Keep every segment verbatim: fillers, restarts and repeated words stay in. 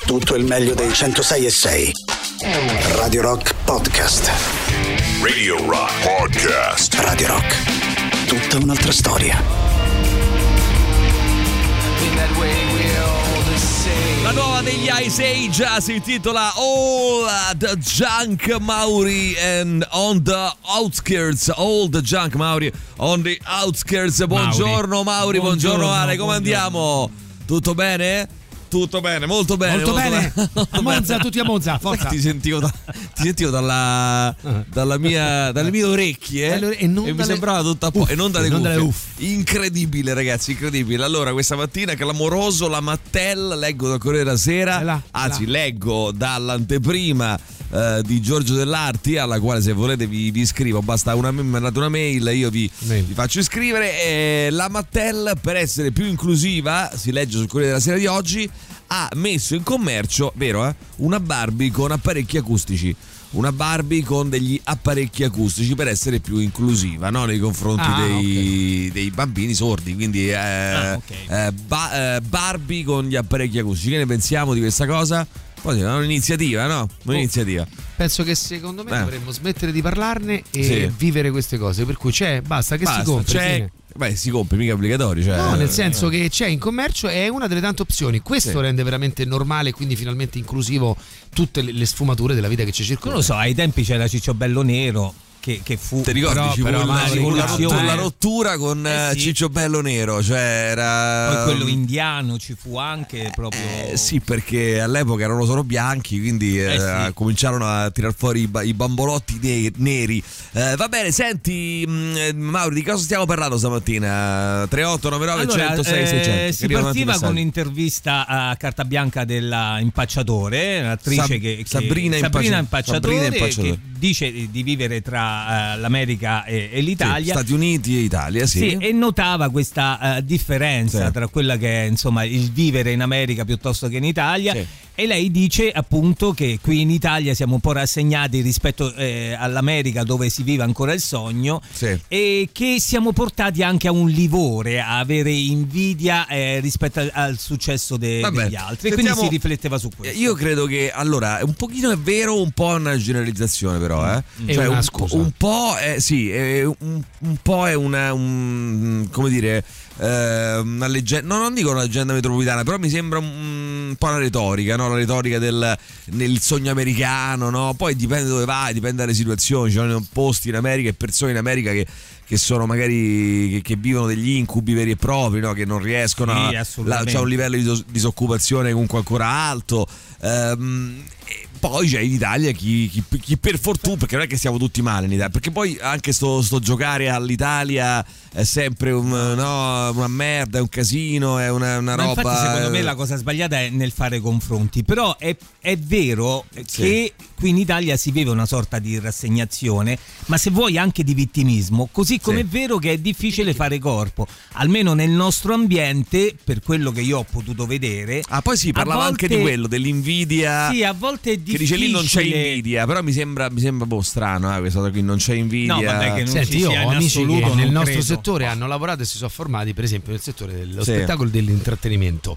tutto il meglio dei centosei e sei. Radio Rock Podcast. Radio Rock Podcast. Radio Rock. Tutta un'altra storia. La nuova degli Ice Age si intitola All the Junk Mauri and on the Outskirts. All the Junk Mauri on the Outskirts. Buongiorno Mauri, buongiorno, buongiorno Ale, come andiamo? Tutto bene? Tutto bene, molto bene. Molto, molto bene. bene. A Monza, tutti a Monza, forza. Ti sentivo, da, ti sentivo dalla, dalla mia, dalle mie orecchie allora, e, non e dalle... mi sembrava tutta a po'. E non dalle non cuffie. Dalle uff. Incredibile, ragazzi, incredibile. Allora, questa mattina clamoroso la Mattel, leggo dal Corriere della Sera, là, anzi là. leggo dall'anteprima eh, di Giorgio Dell'Arti, alla quale se volete vi, vi iscrivo, basta una, mi mandate una mail, io vi, vi faccio iscrivere. E la Mattel, per essere più inclusiva, si legge sul Corriere della Sera di oggi, ha messo in commercio, vero eh, una Barbie con apparecchi acustici. Una Barbie con degli apparecchi acustici per essere più inclusiva, no? Nei confronti ah, dei, okay. dei bambini sordi. Quindi eh, ah, okay. eh, ba- eh, Barbie con gli apparecchi acustici. Che ne pensiamo di questa cosa? Poi è un'iniziativa, no? Un'iniziativa. Oh, penso che secondo me eh. dovremmo smettere di parlarne e sì. vivere queste cose. Per cui c'è, basta che basta, si compri. c'è. Fine. Beh, si compri, mica obbligatorio. Cioè, no, nel senso che c'è in commercio, è una delle tante opzioni. Questo sì. rende veramente normale e quindi finalmente inclusivo tutte le, le sfumature della vita che ci circonda. Non lo so, ai tempi c'era Cicciobello Nero. Che, che fu ti ricordi però, ci però fu la, la, rottura, la rottura con eh sì. Cicciobello Nero, cioè era poi quello indiano ci fu anche proprio eh, sì, perché all'epoca erano solo bianchi, quindi eh, eh sì. cominciarono a tirar fuori i, i bambolotti de- neri. Eh, va bene, senti mh, Mauri, di cosa stiamo parlando stamattina? tre otto nove nove allora, cento sei seicento. Eh, si partiva con un'intervista a carta bianca della Impacciatore, un'attrice Sab- che, che Sabrina, Sabrina Impacciatore, Impacciatore, Impacciatore che dice di vivere tra uh, l'America e, e l'Italia, sì, Stati Uniti e Italia, sì. sì, e notava questa uh, differenza sì. tra quella che è insomma il vivere in America piuttosto che in Italia. Sì. E lei dice appunto che qui in Italia siamo un po' rassegnati rispetto eh, all'America, dove si vive ancora il sogno, sì. e che siamo portati anche a un livore, a avere invidia eh, rispetto al, al successo de, degli altri. E quindi si rifletteva su questo. Io credo che allora un pochino è vero, un po' è una generalizzazione, però eh. È cioè, una un, scusa. un po' è sì, è un, un po' è una un, come dire eh, una leggenda, no, non dico una leggenda metropolitana, però mi sembra un, un po' una retorica, no? La retorica del nel sogno americano, no? Poi dipende dove vai, dipende dalle situazioni. Ci sono posti in America e persone in America che che sono magari che, che vivono degli incubi veri e propri, no? Che non riescono sì, a la, c'è un livello di dis- disoccupazione comunque ancora alto. Ehm, e poi c'è in Italia chi, chi, chi per fortuna, perché non è che siamo tutti male in Italia, perché poi anche sto, sto giocare all'Italia è sempre un, no, una merda, è un casino, è una, una Ma roba. Infatti secondo me la cosa sbagliata è nel fare confronti, però è, è vero sì. che qui in Italia si vive una sorta di rassegnazione, ma se vuoi anche di vittimismo, così come sì. è vero che è difficile fare corpo, almeno nel nostro ambiente, per quello che io ho potuto vedere. Ah, poi sì, parlava volte, anche di quello, dell'invidia. Sì, a volte è difficile. Che dice lì non c'è invidia, però mi sembra, mi sembra un po' strano, eh, questa cosa qui, non c'è invidia. No, vabbè, che non Senti, ci io sia ho in amici assoluto, che nel nostro credo. settore hanno lavorato e si sono formati, per esempio, nel settore dello sì. spettacolo e dell'intrattenimento.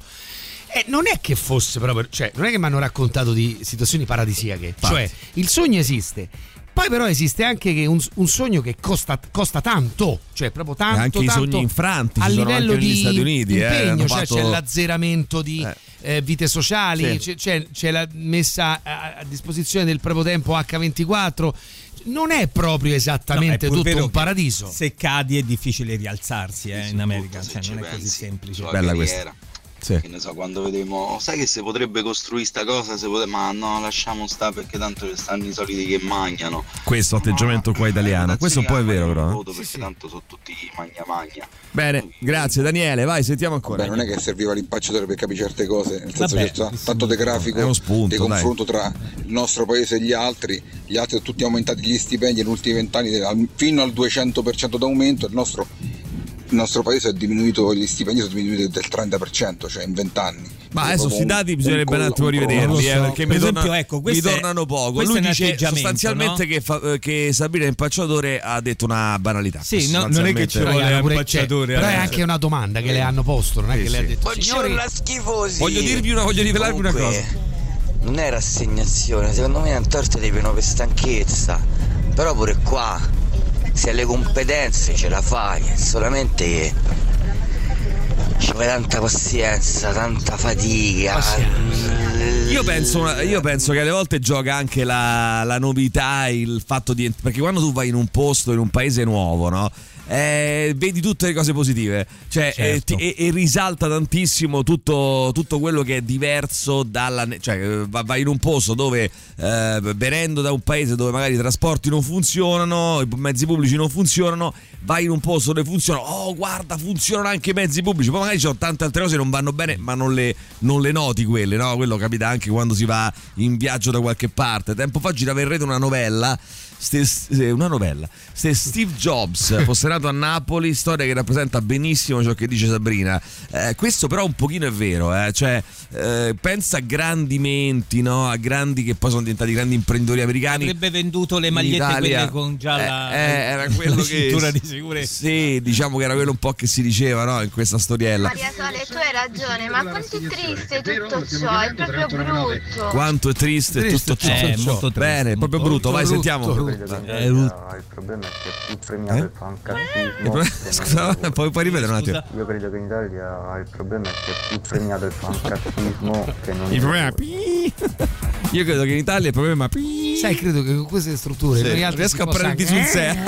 E non è che fosse proprio, cioè, non è che mi hanno raccontato di situazioni paradisiache, Infatti. cioè il sogno esiste. Poi però esiste anche che un, un sogno che costa, costa tanto, cioè proprio tanto, e anche tanto i sogni infranti a livello di Stati Uniti, impegno, eh, cioè fatto... c'è l'azzeramento di eh. eh, vite sociali, sì. c'è, c'è la messa a, a disposizione del proprio tempo acca ventiquattro. Non è proprio esattamente no, è tutto un paradiso. Se cadi è difficile rialzarsi eh, in America, cioè non è così semplice. Bella questa. Sì. Che ne so, quando vedremo, sai che si potrebbe costruire sta cosa, si potrebbe, ma no, lasciamo stare perché tanto ci stanno i soliti che mangiano. Questo atteggiamento no, qua italiano, questo un po' è vero, però. Voto perché sì, tanto sono tutti magna magna. Bene, grazie Daniele, vai, sentiamo ancora. Beh, non è che serviva l'impacciatore per capire certe cose, nel senso Vabbè, che c'è tanto di grafico, è uno spunto, di confronto dai. Tra il nostro paese e gli altri. Gli altri sono tutti aumentati gli stipendi negli ultimi vent'anni fino al duecento per cento d'aumento, il nostro il nostro paese è diminuito, gli stipendi sono diminuiti del trenta per cento, cioè in vent'anni. Ma adesso questi dati bisognerebbe un, un attimo rivederli, eh, perché mi, esempio, torna, ecco, mi tornano poco. Lui dice sostanzialmente no? che, fa, che Sabrina Impacciatore ha detto una banalità. Sì, no, non è che ci vuole impacciatore, però è anche una domanda che le hanno posto, non è sì, che sì. le ha detto signori, schifosi. Voglio dirvi una, voglio rivelarvi Comunque, una cosa. non è rassegnazione, secondo me è un torto di pieno per stanchezza, però pure qua se hai le competenze ce la fai, solamente che ci vuole tanta pazienza, tanta fatica. Io penso, io penso che alle volte gioca anche la, la novità, il fatto di, perché quando tu vai in un posto, in un paese nuovo, no? Eh, vedi tutte le cose positive, cioè certo. eh, ti, e, e risalta tantissimo tutto, tutto quello che è diverso dalla, cioè vai in un posto dove eh, venendo da un paese dove magari i trasporti non funzionano, i mezzi pubblici non funzionano, vai in un posto dove funzionano, oh guarda funzionano anche i mezzi pubblici, poi magari ci sono tante altre cose che non vanno bene ma non le, non le noti quelle, no? Quello capita anche quando si va in viaggio da qualche parte. Tempo fa girava in rete una novella Ste, una novella se Steve Jobs fosse nato a Napoli, storia che rappresenta benissimo ciò che dice Sabrina. Eh, questo però un pochino è vero, eh? Cioè eh, pensa a grandi menti, no? A grandi che poi sono diventati grandi imprenditori americani. Avrebbe venduto le magliette Italia, quelle con già eh, la, eh, era quello la che, cintura di sicurezza. Sì, diciamo che era quello un po' che si diceva, no? In questa storiella. Maria Sole, tu hai ragione, ma quanto è triste tutto ciò, è proprio brutto. Quanto è triste, triste tutto ciò. Eh, molto triste, bene, molto, proprio brutto, vai brutto. sentiamo. Eh, il problema è che è più premiato eh? il fancazzismo. Scusa, puoi, puoi ripetere un attimo? Io credo che in Italia il problema è che è più premiato il fancazzismo che non il problema io credo che in Italia il problema sai, credo che con queste strutture sì, noi altri riesco a prenderti sul serio.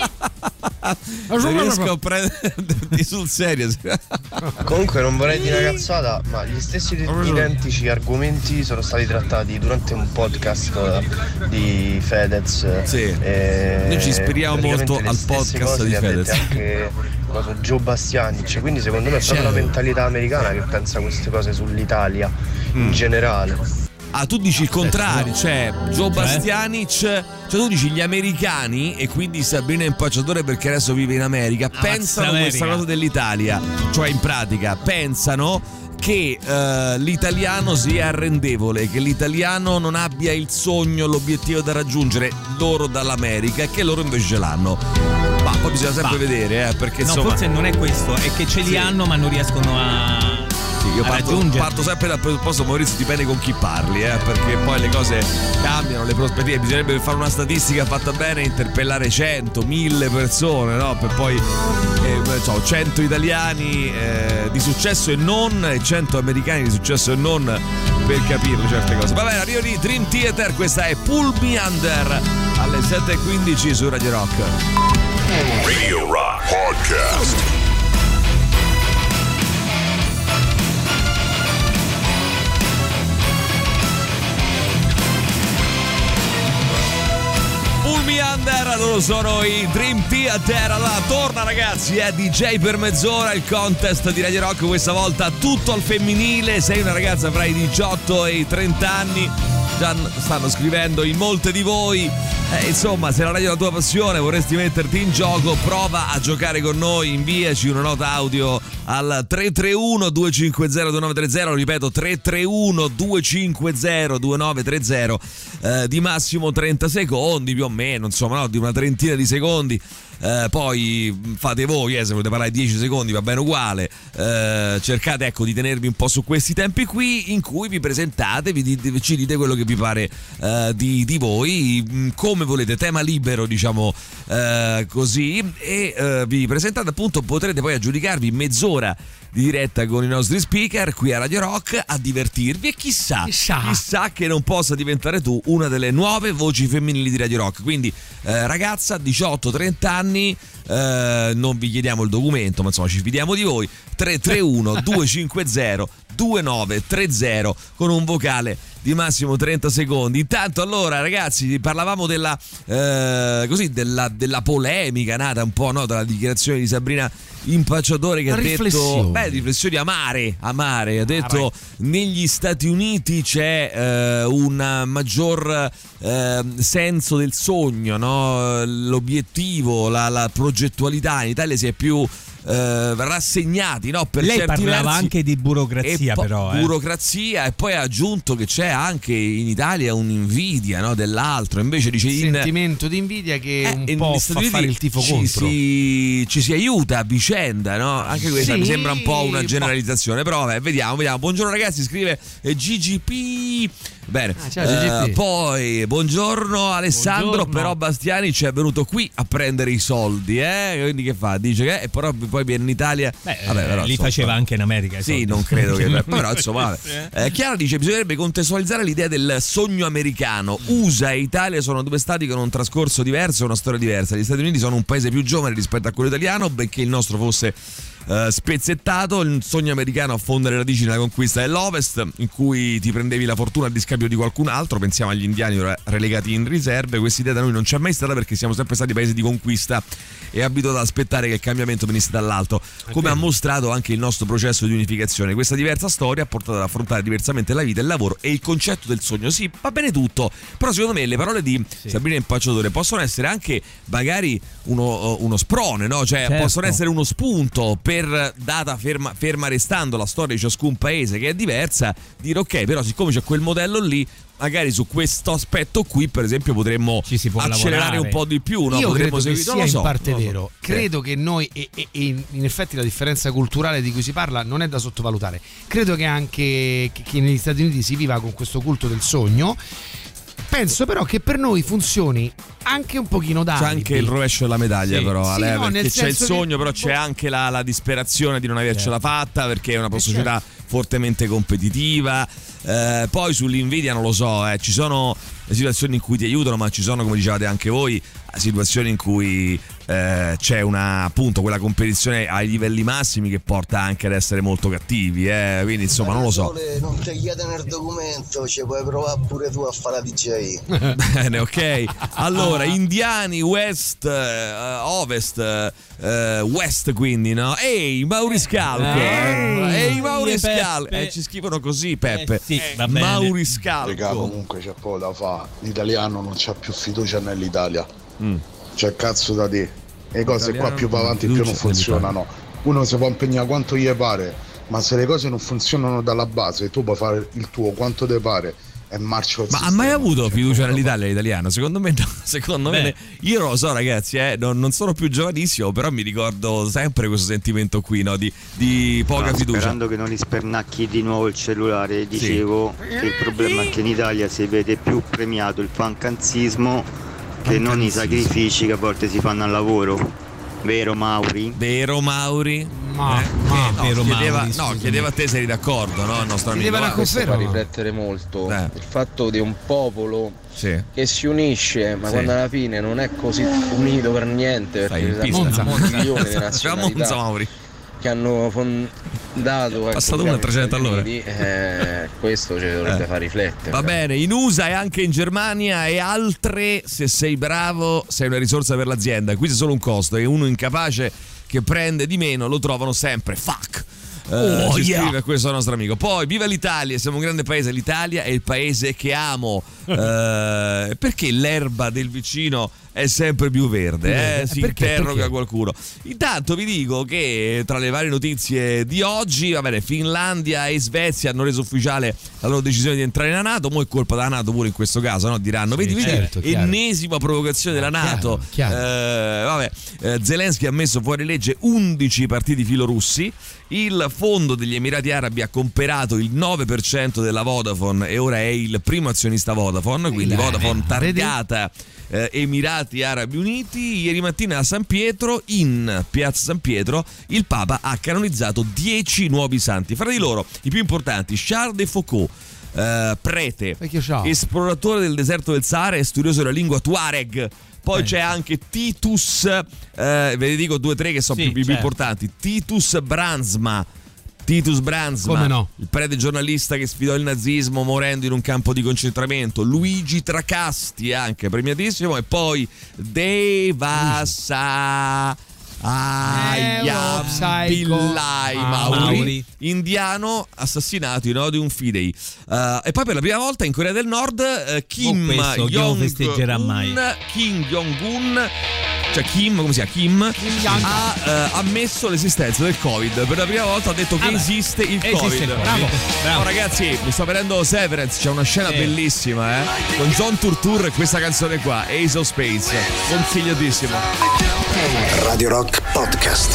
riesco a prenderti sul serio. Comunque non vorrei dire una cazzata, ma gli stessi identici argomenti sono stati trattati durante un podcast di Fedez. Sì. Noi ci ispiriamo molto al podcast di Fedez. Anche cosa, Joe Bastianic, quindi secondo me è proprio la mentalità americana che pensa queste cose sull'Italia mm. in generale. Ah, tu dici il contrario, cioè Joe Bastianic, cioè tu dici gli americani, e quindi Sabrina Impacciatore perché adesso vive in America, ah, pensano questa cosa dell'Italia, cioè in pratica pensano che uh, l'italiano sia arrendevole, che l'italiano non abbia il sogno, l'obiettivo da raggiungere loro dall'America, e che loro invece ce l'hanno. Ma poi bisogna sempre bah. vedere, eh, perché no, insomma forse non è questo, è che ce li sì. hanno ma non riescono a Sì, io parto, parto sempre dal presupposto, Maurizio, dipende con chi parli, eh, perché poi le cose cambiano, le prospettive. Bisognerebbe fare una statistica fatta bene, interpellare cento, mille persone, no? Per poi eh, so, cento italiani eh, di successo e non, e cento americani di successo e non, per capirle certe cose. Va bene, arrivo di Dream Theater, questa è Pull Me Under alle sette e quindici su Radio Rock. Radio Rock Podcast. Under, loro sono i Dream Theater. Allora torna ragazzi, è D J per mezz'ora, il contest di Radio Rock, questa volta tutto al femminile. Sei una ragazza fra i diciotto e i trenta anni, già stanno scrivendo in molte di voi, eh, insomma, se la radio è la tua passione, vorresti metterti in gioco, prova a giocare con noi, inviaci una nota audio al tre tre uno due cinque zero due nove tre zero, ripeto tre tre uno due cinque zero due nove tre zero, eh, di massimo trenta secondi più o meno, insomma, no, di una trentina di secondi. Eh, poi fate voi, eh, se volete parlare dieci secondi va bene uguale, eh, cercate ecco di tenervi un po' su questi tempi qui, in cui vi presentate, vi dite, ci dite quello che vi pare eh, di, di voi, come volete, tema libero, diciamo eh, così, e eh, vi presentate, appunto potrete poi aggiudicarvi mezz'ora di diretta con i nostri speaker qui a Radio Rock, a divertirvi, e chissà, chissà, chissà che non possa diventare tu una delle nuove voci femminili di Radio Rock. Quindi eh, ragazza, diciotto trenta anni, eh, non vi chiediamo il documento, ma insomma ci fidiamo di voi. Tre tre uno due cinque zero due nove tre zero con un vocale di massimo trenta secondi. Intanto allora ragazzi, parlavamo della eh, così della, della polemica nata un po', no, dalla dichiarazione di Sabrina Impacciatore, che ha detto, beh, riflessioni amare, amare, ha detto negli Stati Uniti c'è eh, un maggior eh, senso del sogno, no? L'obiettivo, la, la progettualità. In Italia si è più eh, rassegnati, no? Per lei certi parlava versi. anche di burocrazia, po- però eh. burocrazia, e poi ha aggiunto che c'è anche in Italia un'invidia, no, dell'altro, invece dice in, sentimento di invidia che eh, un in po' Stati fa Uniti fare il tifo ci contro. si, ci si aiuta a vicenda, no? Anche questa Sì, mi sembra un po' una generalizzazione, però vabbè, vediamo, vediamo. Buongiorno ragazzi, scrive eh, G G P. Bene, Ah, ciao, G G P. Eh, poi buongiorno Alessandro, Buongiorno. però Bastiani ci è venuto qui a prendere i soldi, eh? Quindi che fa? Dice che e però poi viene in Italia. Beh, Vabbè, però, li insomma, faceva anche in America. i sì, soldi. non credo che. Però insomma, vabbè. Eh, Chiara dice: bisognerebbe contestualizzare l'idea del sogno americano. U S A e Italia sono due stati con un trascorso diverso e una storia diversa. Gli Stati Uniti sono un paese più giovane rispetto a quello italiano, benché il nostro fosse Uh, spezzettato. Il sogno americano affonda le radici nella conquista dell'Ovest, in cui ti prendevi la fortuna a discapito di qualcun altro. Pensiamo agli indiani ora relegati in riserve. Questa idea da noi non c'è mai stata, perché siamo sempre stati paesi di conquista e abituati ad aspettare che il cambiamento venisse dall'alto, come ha mostrato anche il nostro processo di unificazione. Questa diversa storia ha portato ad affrontare diversamente la vita, il lavoro e il concetto del sogno. Sì, va bene tutto, però secondo me le parole di sì. Sabrina Impacciatore possono essere anche magari uno, uno sprone, no? Cioè certo. possono essere uno spunto per, data ferma, ferma restando la storia di ciascun paese che è diversa, dire ok, però siccome c'è quel modello lì, magari su questo aspetto qui per esempio potremmo accelerare lavorare. un po' di più, no? Io Potremmo credo che seguire, sia non lo so, in parte non lo so. vero. Credo che noi e, e, e in effetti la differenza culturale di cui si parla non è da sottovalutare. Credo che anche che, che negli Stati Uniti si viva con questo culto del sogno. Penso però che per noi funzioni anche un pochino da c'è anche il rovescio della medaglia, sì. però Sì, Ale, no, perché nel c'è il senso sogno, che... però c'è anche la, la disperazione di non avercela certo. fatta, perché è una Eh, società certo. fortemente competitiva. Eh, poi sull'invidia non lo so, eh, ci sono situazioni in cui ti aiutano, ma ci sono, come dicevate anche voi, situazioni in cui eh, c'è una, appunto, quella competizione ai livelli massimi che porta anche ad essere molto cattivi, eh, quindi insomma non lo so. Non ti chiede nel documento, ci puoi provare pure tu a fare la D J. Bene, ok. Allora, indiani, west, uh, ovest, uh, west, quindi, no? Ehi, Mauriscalco. Ehi, Ehi, Mauriscalco. Peppe. Eh, ci scrivono così, Peppe. Eh, sì, va bene. Mauriscalco. Regà, comunque c'è poco da fare. L'italiano non c'ha più fiducia nell'Italia. Mm. C'è cazzo da te. Le cose qua più va avanti non più ha non fiducia funzionano. Uno si può impegnare quanto gli pare, ma se le cose non funzionano dalla base, tu puoi fare il tuo quanto ti pare e marcio al Ma ha sistema. mai avuto Cioè, fiducia come nell'Italia l'italiano? Secondo me no. Secondo Beh. me io non lo so, ragazzi, eh, non, non sono più giovanissimo, però mi ricordo sempre questo sentimento qui, no? Di, di poca No, fiducia. Sperando che non gli spernacchi di nuovo il cellulare, dicevo che il problema è che in Italia si vede più premiato il fancanzismo che non i sacrifici che a volte si fanno al lavoro. Vero Mauri? Vero Mauri? Ma, Eh, ma no, vero chiedeva, Mauri, no, scusami. chiedeva a te se eri d'accordo, no? Il nostro amico. Chiedeva la eh. conferma. Questo fa riflettere molto Eh. il fatto di un popolo Sì. che si unisce, ma Sì. quando alla fine non è così unito per niente, Stai in perché pista. ci sono Monza. milioni di Monza nazionalità Mauri. che hanno fondato Passato uno a trecento all'ora. eh, questo ci dovrebbe Eh. far riflettere. Va bene, in U S A e anche in Germania e altre, se sei bravo sei una risorsa per l'azienda. Qui c'è solo un costo e uno incapace che prende di meno lo trovano sempre. Fuck. Eh, Oh, ci yeah. scrive questo nostro amico. Poi viva l'Italia, siamo un grande paese, l'Italia è il paese che amo. Eh, perché l'erba del vicino è sempre più verde? Eh? Si Perché? interroga Perché? qualcuno. Intanto vi dico che tra le varie notizie di oggi, va bene, Finlandia e Svezia hanno reso ufficiale la loro decisione di entrare nella NATO. Mo' è colpa della NATO pure in questo caso, no? Diranno, vedi, vedi, certo, chiaro. ennesima provocazione della NATO. chiaro, chiaro. Eh, vabbè, eh, Zelensky ha messo fuori legge undici partiti filorussi. Il fondo degli Emirati Arabi ha comperato il nove per cento della Vodafone e ora è il primo azionista Vodafone, quindi Dai, Vodafone vedi? targata eh, Emirati Arabi Uniti. Ieri mattina a San Pietro, in piazza San Pietro, il Papa ha canonizzato dieci nuovi santi, fra di loro i più importanti Charles de Foucault, eh, prete, Vecchio ciao. esploratore del deserto del Sahara e studioso della lingua Tuareg. Poi c'è anche Titus, eh, ve ne dico due o tre che sono Sì, più, più certo. importanti. Titus Bransma. Titus Bransma, Come no? il prete giornalista che sfidò il nazismo morendo in un campo di concentramento. Luigi Tracasti, anche premiatissimo. E poi Devasa Ayam Pillai Mauri, Mauri. indiano assassinato in odio un fidei. Uh, e poi per la prima volta in Corea del Nord uh, Kim Oh, questo chi lo festeggerà Jong-un mai? Kim Jong-un cioè Kim, come si chiama? Kim, Kim ha eh, ammesso l'esistenza del Covid. Per la prima volta ha detto che ah, esiste il esiste Covid. il COVID. Bravo. Bravo. Oh, ragazzi, mi sto vedendo Severance, c'è una scena sì. bellissima, eh? Con John Turturro e questa canzone qua, Ace of Spades. Consigliatissimo. Radio Rock Podcast.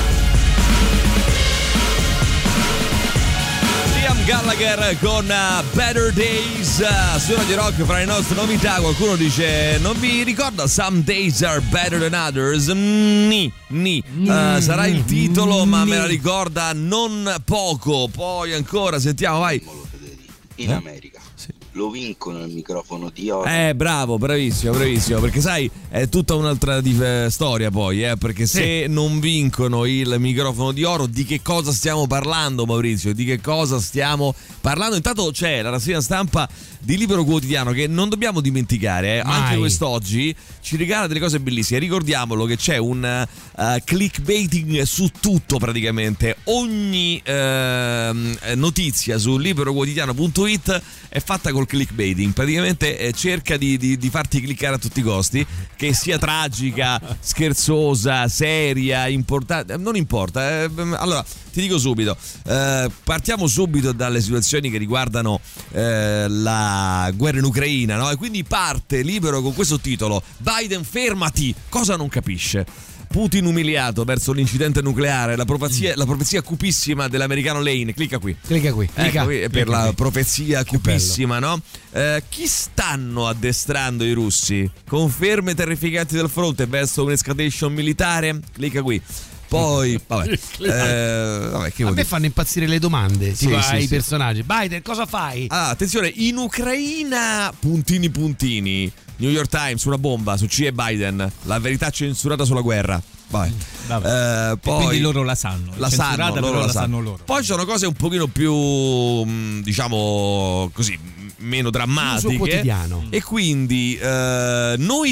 Liam Gallagher con uh, Better Days uh, su Radio Rock. Fra le nostre novità qualcuno dice: non vi ricorda Some Days Are Better Than Others? Ni, ni. Uh, sarà il titolo, ma me la ricorda non poco. Poi ancora sentiamo, vai. In America lo vincono il microfono di oro. Eh, bravo, bravissimo, bravissimo. Perché sai, è tutta un'altra di, eh, storia poi, eh, perché se sì. non vincono il microfono di oro, di che cosa stiamo parlando, Maurizio? Di che cosa stiamo parlando? Intanto c'è la rassegna stampa di Libero Quotidiano che non dobbiamo dimenticare, eh. Anche quest'oggi ci regala delle cose bellissime. Ricordiamolo che c'è un uh, clickbaiting su tutto praticamente. Ogni uh, notizia su liberoquotidiano punto it è fatta col clickbaiting, praticamente eh, cerca di, di, di farti cliccare a tutti i costi, che sia tragica, scherzosa, seria, importante, non importa. Eh, allora ti dico subito, eh, partiamo subito dalle situazioni che riguardano eh, la guerra in Ucraina, no? E quindi parte Libero con questo titolo: Biden fermati, cosa non capisce? Putin umiliato verso l'incidente nucleare, la profezia, mm. la profezia cupissima dell'americano Lane. Clicca qui. Clicca qui. Clicca. Ecco qui, per Clicca la qui. profezia che cupissima, bello. No? Eh, chi stanno addestrando i russi? Conferme terrificanti del fronte verso un'escalation militare? Clicca qui. Poi, vabbè, eh, vabbè che a me fanno impazzire le domande sì, tipo sì, ai sì. personaggi. Biden, cosa fai? Ah, attenzione, in Ucraina, puntini puntini. New York Times, una bomba su C e Biden. La verità censurata sulla guerra. Vabbè. Vabbè. Eh, poi, quindi loro la sanno. La sanno, loro loro la la sanno. sanno loro. Poi ci sono cose un pochino più, diciamo così, meno drammatiche. Quotidiano. E quindi eh, noi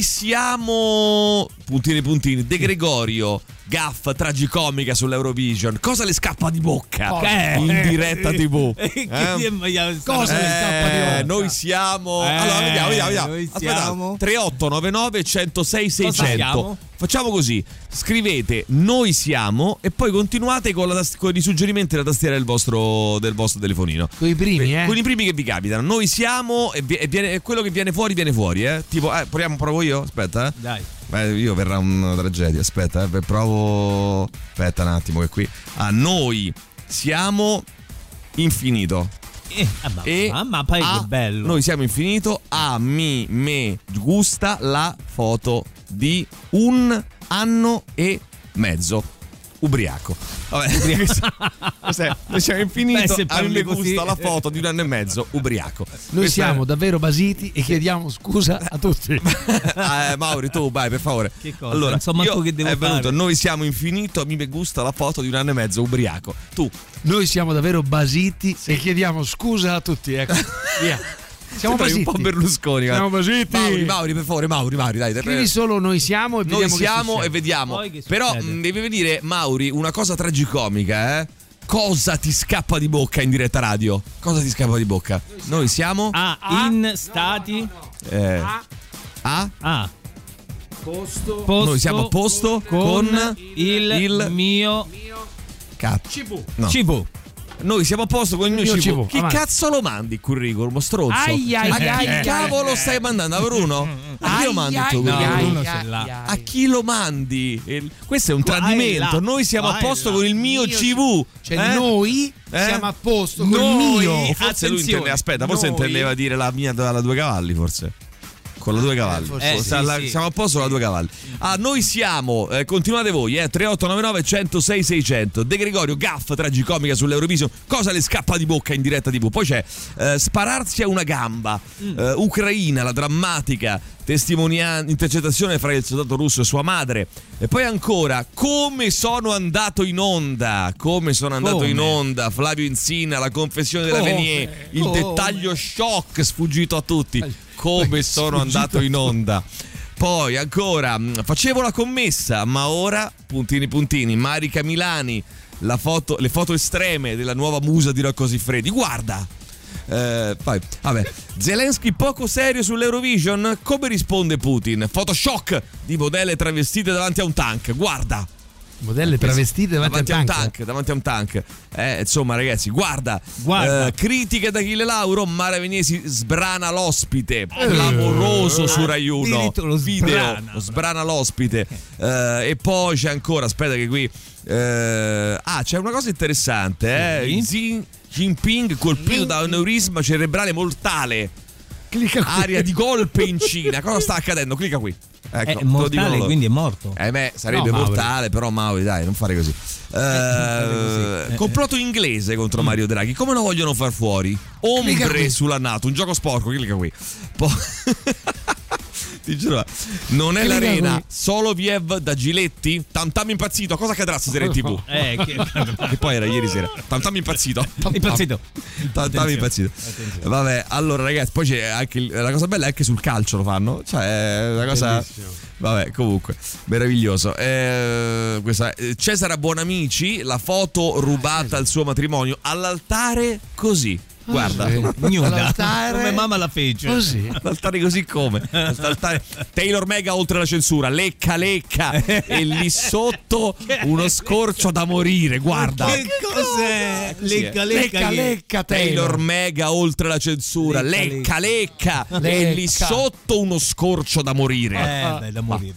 siamo puntini puntini De Gregorio, gaffa tragicomica sull'Eurovision. Cosa le scappa di bocca eh, in diretta tivù? Eh, eh? Cosa eh, le scappa di bocca? Noi siamo eh, allora vediamo, vediamo, vediamo. Noi Aspetta, siamo tre otto nove nove uno zero sei sei zero zero. Facciamo così: scrivete noi siamo e poi continuate con, la tast- con i suggerimenti della tastiera del vostro, del vostro telefonino. Con i primi, eh? Con i primi che vi capitano. Noi siamo e, vi- e viene, e quello che viene fuori viene fuori, eh? Tipo, eh, proviamo, provo io? Aspetta, eh. Dai. Beh, io verrà una tragedia. Aspetta, eh, provo. Aspetta un attimo che qui. Ah, noi siamo infinito. Eh, ah, e mamma, poi a, che bello. Noi siamo infinito. A mi me gusta la foto di un anno e mezzo ubriaco. Vabbè, cos'è? Noi siamo infinito. Beh, a me così... gusta la foto di un anno e mezzo ubriaco. Noi Questa siamo è... davvero basiti e chiediamo scusa a tutti. eh, Mauri, tu vai per favore. Che cosa? Allora, non so manco io che devo è venuto, fare. Noi siamo infinito. A me gusta la foto di un anno e mezzo ubriaco. Tu. Noi siamo davvero basiti sì. e chiediamo scusa a tutti. Ecco. Via. Siamo basiti. Un po' Berlusconi. Siamo basiti. Mauri, Mauri, per favore, Mauri, Mauri, dai. Scrivi solo noi siamo e noi vediamo siamo che e vediamo. Che Però mh, devi venire, Mauri, una cosa tragicomica, eh? Cosa ti scappa di bocca in diretta radio? Cosa ti scappa di bocca? Noi siamo Ah, in stati eh, A A posto, posto Noi siamo a posto con, con il, il mio cazzo. C V. No. C V. Noi siamo a posto con il mio, il mio C V. C V. Chi Avanti. cazzo lo mandi il curriculum, stronzo? Ai, ai, a ai, chi ai, cavolo ai, stai mandando? A Bruno? A chi lo mandi il tuo ai, curriculum? Bruno ai, ce l'ha. ai, ai. A chi lo mandi? Il- Questo è un Vai tradimento. là, Noi siamo a vai posto là. con il mio, Mio C V. Cioè Eh? noi Eh? siamo a posto con Noi- il mio. O forse lui Attenzione, intende, aspetta, forse noi- intendeva dire la mia dalla due cavalli, forse. Con la due cavalli. forse sì. Sta- Eh, la- sì, sì. Siamo a posto con la due cavalli. Ah, noi siamo, eh, continuate voi, eh, tre otto nove nove uno zero sei sei zero zero. De Gregorio, gaff tragicomica sull'Eurovision. Cosa le scappa di bocca in diretta tivù? Poi c'è eh, spararsi a una gamba. Eh, Ucraina, la drammatica testimonianza, intercettazione fra il soldato russo e sua madre. E poi ancora, come sono andato in onda? Come sono andato Come? in onda? Flavio Insina, la confessione della Come? Venier, il Come? dettaglio shock sfuggito a tutti. Come sono andato in onda. Poi ancora, mh, facevo la commessa, ma ora, puntini puntini, Marica Milani, la foto, le foto estreme della nuova musa di Rocco Siffredi. Guarda, Eh, poi, vabbè. Zelensky poco serio sull'Eurovision? Come risponde Putin? Photoshock di modelle travestite davanti a un tank. Guarda. Modelle travestite davanti, davanti a un tank. tank davanti a un tank eh, insomma ragazzi guarda, guarda. Eh, critiche da Achille Lauro. Mara Vegnesi sbrana l'ospite clamoroso eh. su Rai uno lo video sbrana, lo sbrana l'ospite eh, e poi c'è ancora, aspetta che qui eh, ah c'è una cosa interessante eh. Xi Jinping colpito da un aneurisma cerebrale mortale. Clicca qui. Aria di golpe in Cina. Cosa sta accadendo? Clicca qui. Ecco, è mortale, quindi è morto. Eh beh, sarebbe no, mortale, però Mauri, dai, non fare così. Eh, così. Complotto inglese contro Mario Draghi. Come lo vogliono far fuori? Ombre sulla NATO, un gioco sporco, clicca qui. Poi ti giuro, non è Clicca l'arena, qui. solo Viev da Giletti. Tantam impazzito, cosa accadrà stasera in TV? Eh, che... che poi era ieri sera. Tantam impazzito. Impazzito. Tantam impazzito. Vabbè, allora ragazzi, poi c'è anche la cosa bella è che sul calcio lo fanno. Cioè, è una cosa bellissimo. Vabbè, comunque, meraviglioso. Eh, questa, Cesara Buonamici, la foto rubata al suo matrimonio all'altare così. Guarda, nuda, come mamma la fece. Così. All'altare così come? All'altare. Taylor Mega oltre la censura, lecca lecca e lì sotto uno scorcio da morire, guarda. Che cos'è? Lecca lecca, lecca, lecca Taylor Mega oltre la censura, lecca lecca, lecca e lì sotto uno scorcio da morire. Eh, beh, da morire.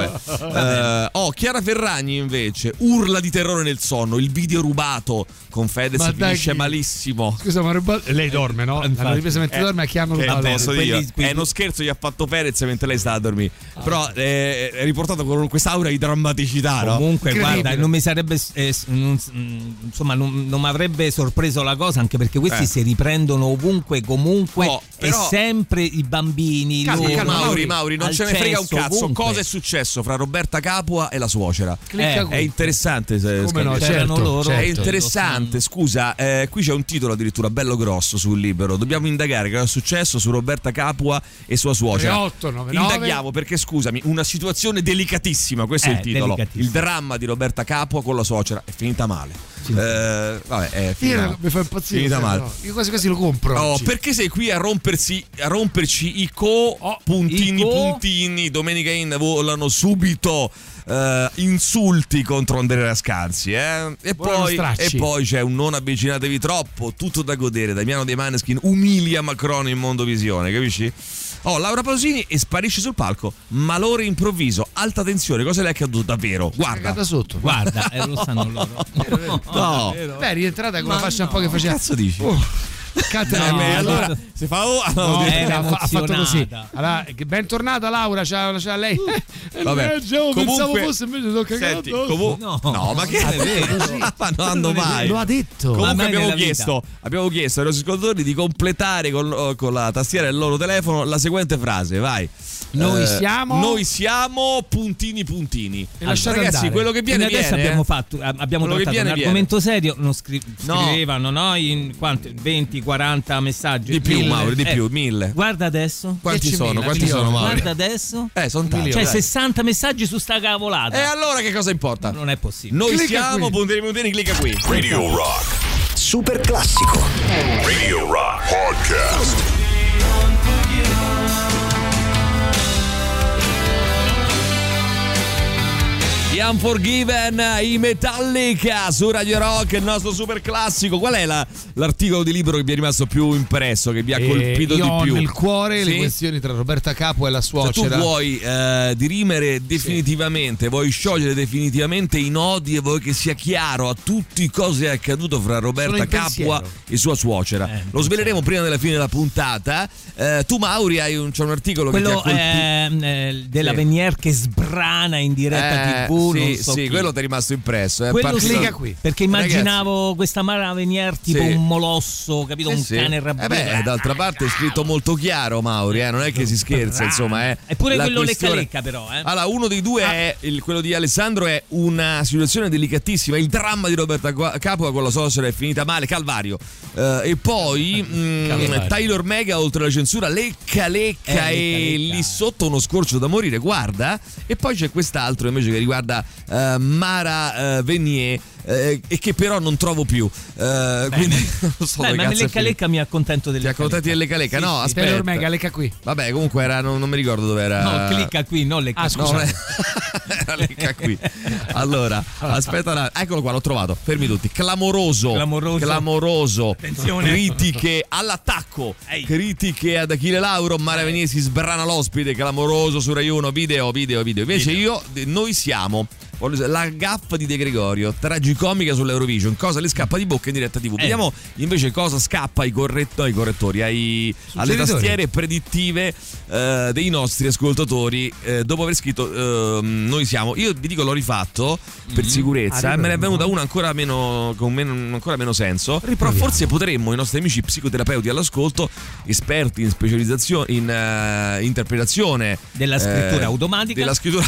Vabbè. Uh, oh, Chiara Ferragni invece urla di terrore nel sonno, il video rubato con Fedez ma finisce dai, malissimo. Scusa, ma rubato. Lei dorme, no? L'hanno ripresa mentre eh, dorme, a chi hanno rubato? Adesso io, è uno scherzo, gli ha fatto Perez mentre lei stava a dormire. Ah, però eh, è riportato con quest'aura di drammaticità, no? Comunque, guarda, non mi sarebbe eh, non, insomma, non, non mi avrebbe sorpreso la cosa, anche perché questi eh. si riprendono ovunque, comunque, oh, però, e sempre i bambini. Calma, loro, calma, Mauri, Mauri, non ce ne frega un cazzo. Ovunque. Cosa è successo fra Roberta Capua e la suocera? Eh, è interessante. Se come no, certo, loro, certo. È interessante. Scusa, eh, qui c'è un titolo addirittura bello grosso sul Libero. Dobbiamo indagare che cosa è successo su Roberta Capua e sua suocera. otto nove nove Indaghiamo perché, scusami, una situazione delicatissima. Questo eh, è il titolo. Il dramma di Roberta Capua con la suocera è finita male. Sì. Eh, vabbè, è finita, io mi fa impazzire. Finita male. No. Io quasi quasi lo compro. Oh, perché sei qui a rompersi, a romperci i co oh, puntini i co? puntini. Domenica in volano subito. Uh, insulti contro Andrea Scarsi eh? e, poi, e poi c'è un non avvicinatevi troppo, tutto da godere. Damiano De Maneskin umilia Macron in Mondovisione, capisci? Oh, Laura Pausini e sparisce sul palco, malore improvviso, alta tensione, cosa le è accaduto davvero? Guarda da sotto, guarda, eh, lo sanno loro. No, no. Beh, è rientrata con la fascia no. un po' che faceva. Cazzo dici? Uh. No, beh, allora si fa oh, no, eh, ha, ha fatto così. Allora, bentornata Laura, c'ha, c'ha lei. Uh, vabbè. Eh, già, comunque, pensavo fosse invece l'ho cagato. Comu- no, no, ma che è vero? Ma non hanno mai. Lo ha detto. Comunque abbiamo chiesto, abbiamo chiesto ai nostri ascoltatori di completare con, con la tastiera del loro telefono la seguente frase, vai. Noi eh, siamo Noi siamo puntini puntini. E lasciate ragazzi, andare. quello che viene adesso viene, abbiamo eh? fatto abbiamo quello trattato viene, un argomento viene. serio, non scri- scrivevano no. no in quanti venti quaranta messaggi di più, mille. Mauri, di eh, più, mille. Guarda adesso. Quanti sono? Quanti sono, Mauri? Guarda adesso. Eh, sono tanti. Cioè sessanta messaggi su sta cavolata. E allora che cosa importa? Non è possibile. Noi clicca siamo qui. puntini puntini, clicca qui. Radio Rock. Super classico. Radio Rock Podcast. The Unforgiven, i Metallica su Radio Rock, il nostro super classico. Qual è la, l'articolo di libro che vi è rimasto più impresso, che vi ha colpito eh, di io più? Io ho nel cuore sì? le questioni tra Roberta Capua e la suocera. Se tu vuoi eh, dirimere definitivamente, sì. vuoi sciogliere definitivamente i nodi e vuoi che sia chiaro a tutti cosa è accaduto fra Roberta Capua e sua suocera. Eh, Lo sveleremo prima della fine della puntata. Eh, tu Mauri hai un, c'è un articolo quello che ti ha colpito. Eh, della sì. Venier che sbrana in diretta eh, tivù. Sì, non so sì chi. quello ti è rimasto impresso. Eh. Quello Partito... sì, qui. Perché immaginavo Ragazzi. questa Mara Venier tipo sì. un molosso, capito? Eh un sì. cane arrabbiato. Eh beh, d'altra parte è scritto molto chiaro, Mauri, eh? non è che si scherza, insomma. Eh. Eppure La quello questione... lecca lecca però. Eh. Allora, uno dei due, ah. è il, quello di Alessandro, è una situazione delicatissima. Il dramma di Roberta Capua con la suocera è finita male, calvario. Uh, e poi mh, Taylor Mega oltre la censura, lecca lecca eh, e lecca. Lì sotto uno scorcio da morire, guarda. E poi c'è quest'altro invece che riguarda uh, Mara uh, Venier. eh, e che però non trovo più. Eh, quindi non so Beh, dove ma cazzo è Lecca Lecca mi accontento del Ti accontenti del Lecca Lecca? Sì, No, sì. aspetta. Taylor Mega, Lecca qui. Vabbè, comunque era, non, non mi ricordo dove era. No, clicca qui, no Lecca. Ah, scusa. No, era Lecca qui. Allora, aspetta, una... eccolo qua, l'ho trovato. Fermi tutti. Clamoroso. Clamoroso. Clamoroso. Attenzione. Critiche all'attacco. Ehi. Critiche ad Achille Lauro. Mara Venier si sbrana l'ospite. Clamoroso su Rai uno. Video, video, video. Invece Video. io, noi siamo. La gaffa di De Gregorio, tragicomica sull'Eurovision, cosa le scappa di bocca in diretta tivù. Eh. Vediamo invece cosa scappa ai, corretto, ai correttori, ai, alle tastiere predittive eh, dei nostri ascoltatori eh, dopo aver scritto eh, noi siamo. Io vi dico, l'ho rifatto per Mm-hmm. sicurezza, Ah, eh, me ne è venuta una ancora meno, con meno, ancora meno senso. Però forse potremmo, i nostri amici psicoterapeuti all'ascolto, esperti in specializzazione, in uh, interpretazione Della scrittura eh, automatica. della scrittura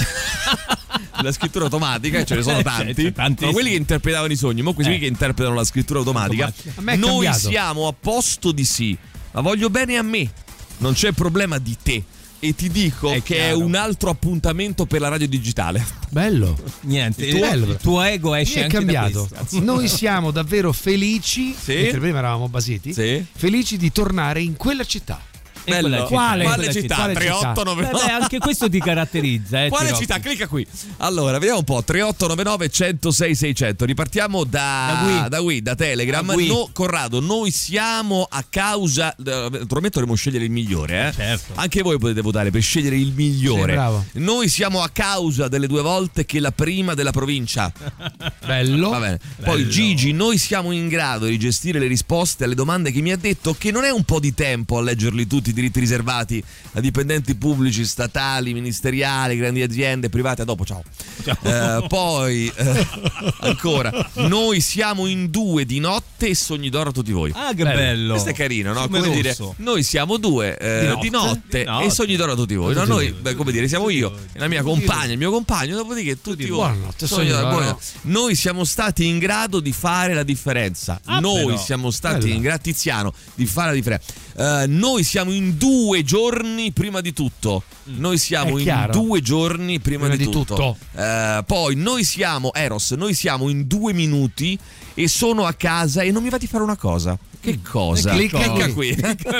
la scrittura automatica, ce ne sono tanti, C'è tantissimi. sono quelli che interpretavano i sogni, ma questi Eh. che interpretano la scrittura automatica. Automatica. A me è Noi cambiato. siamo a posto di sì, ma voglio bene a me, non c'è problema di te. E ti dico È che chiaro. è un altro appuntamento per la radio digitale. Bello. Niente, Il il tuo- tuo, il tuo ego esce Mi è anche cambiato. da questo. Noi siamo davvero felici, Sì. mentre prima eravamo basiti, Sì. felici di tornare in quella città. E quella città. Quale? Quale Quella città? città? tre otto nove Beh, beh, anche questo ti caratterizza. Eh, Quale Tirocchi. città? Clicca qui. Allora, vediamo un po'. tre otto nove nove uno zero sei sei zero zero. Ripartiamo da, Da qui. da, qui, da Telegram. Da qui. No, Corrado, noi siamo a causa. Naturalmente dovremmo scegliere il migliore, eh? Certo. Anche voi potete votare per scegliere il migliore. Sì, bravo. Noi siamo a causa delle due volte che la prima della provincia. Bello. Va bene. Poi Bello. Gigi, noi siamo in grado di gestire le risposte alle domande che mi ha detto che non è un po' di tempo a leggerli tutti i diritti riservati a dipendenti pubblici, statali, ministeriali, grandi aziende, private. A dopo, ciao. Eh, poi eh, ancora, noi siamo in due di notte e sogni d'oro a tutti voi. Ah, che bello. Questo è carino, no? Fiume Come dire, Rosso. noi siamo due eh, Di notte. di notte Di notte. e sogni d'oro a tutti voi. No, Tutti noi, voi. beh, come dire, siamo io, e la mia compagna, il mio compagno, dopodiché tutti voi. Buonanotte, Sogni d'oro. sogni d'oro. Buonanotte. Noi siamo stati in grado di fare la differenza. Ah, noi però. siamo stati Bella. in grado, Tiziano, di fare la differenza. Eh, noi siamo in due giorni prima di tutto. Noi siamo È in chiaro. due giorni prima, Prima di, di tutto. tutto. Eh, poi noi siamo Eros, noi siamo in due minuti e sono a casa e non mi va di fare una cosa. Che cosa? Clicca qui.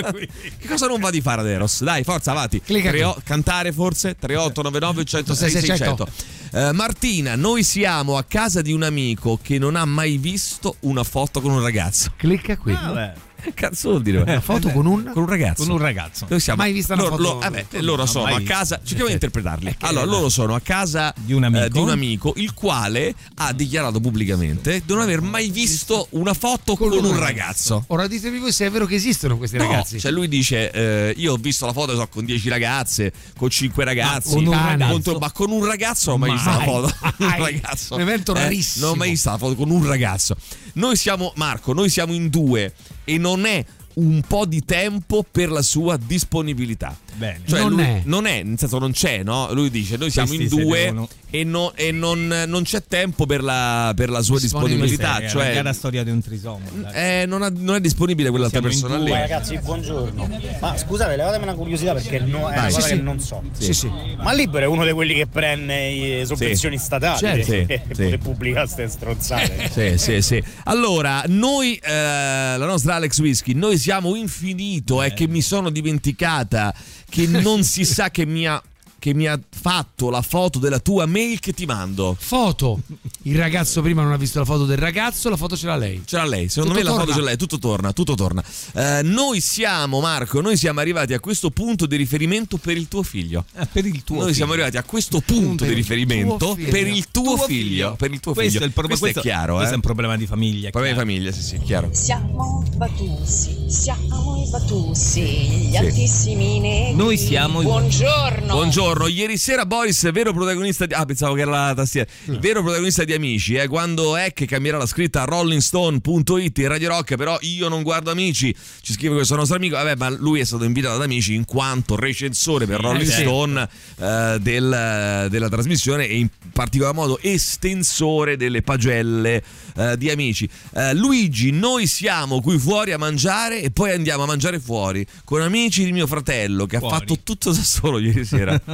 Che cosa non va di fare ad Eros? Dai, forza, avanti. Clicca Tre- qui. cantare forse? tre otto nove nove uno zero sei sei zero zero. Eh, Martina, noi siamo a casa di un amico che non ha mai visto una foto con un ragazzo. Clicca qui. Ah, beh. Che cazzo vuol dire? Una foto con un Con un ragazzo. Con un ragazzo. Noi siamo, Mai vista una loro, foto- lo- vabbè, loro No, sono mai a vista. casa. Cerchiamo di interpretarli. È che- Allora, loro sono a casa Di un amico. eh, di un amico, il quale ha dichiarato pubblicamente di non aver mai visto una foto con, un ragazzo. Ora ditemi voi se è vero che esistono questi No, ragazzi. cioè lui dice eh, io ho visto la foto so, con dieci ragazze, con cinque ragazzi, con un ragazzo? contro- ma con un ragazzo non ho mai visto Mai. la foto con un Mai. ragazzo. Un evento rarissimo. Non ho mai visto la foto con un ragazzo. Noi siamo Marco, noi siamo in due e non è un po' di tempo per la sua disponibilità. Bene. Cioè Non lui- è. non è, nel senso non c'è, no? Lui dice noi siamo Questi in se due devono- e, no- e non, non c'è tempo per la, per la sua Disponibilità. disponibilità. È la Cioè, cara storia di un trisomo. dai. eh, non, ha- non è disponibile quell'altra Siamo in persona due, lì. Ragazzi, buongiorno. Ma scusate, levatemi una curiosità perché no- è Vai. una cosa Sì, che sì. non so. Sì, sì. Ma Libero è uno di quelli che prende le sovvenzioni statali Certo. e, Sì, e sì. pubblica ste stronzate. Sì, sì, sì. Allora, noi, eh, la nostra Alex Whisky, noi siamo infinito, è che mi sono dimenticata che non si sa che mi ha che mi ha fatto la foto della tua mail che ti mando. Foto. Il ragazzo prima non ha visto la foto del ragazzo, la foto ce l'ha lei. C'era lei, secondo Tutto me la foto torna. ce l'hai, tutto torna, tutto torna. Eh, noi siamo, Marco, noi siamo arrivati a questo punto di riferimento per il tuo figlio. Ah, per il tuo Noi figlio. siamo arrivati a questo punto di il riferimento tuo figlio. per il tuo, Tuo figlio. Per il tuo questo figlio. È il problema, questo, è chiaro, questo eh. è un problema di famiglia. Problema di chiaro. famiglia, sì, sì, chiaro. Siamo i Batussi, siamo i Batussi, gli Sì. altissimi negri. Noi siamo i- Buongiorno. Buongiorno, ieri sera Boris, vero protagonista di... Ah, pensavo che era la tastiera. Vero protagonista di Amici, eh, quando è che cambierà la scritta a rolling stone punto it in Radio Rock, però io non guardo Amici, ci scrive questo nostro amico, vabbè, ma lui è stato invitato ad Amici in quanto recensore per Rolling sì. Stone eh, del- della trasmissione e in particolar modo estensore delle pagelle eh, di Amici. Eh, Luigi, noi siamo qui fuori a mangiare e poi andiamo a mangiare fuori con amici di mio fratello che Fuori. ha fatto tutto da solo ieri sera.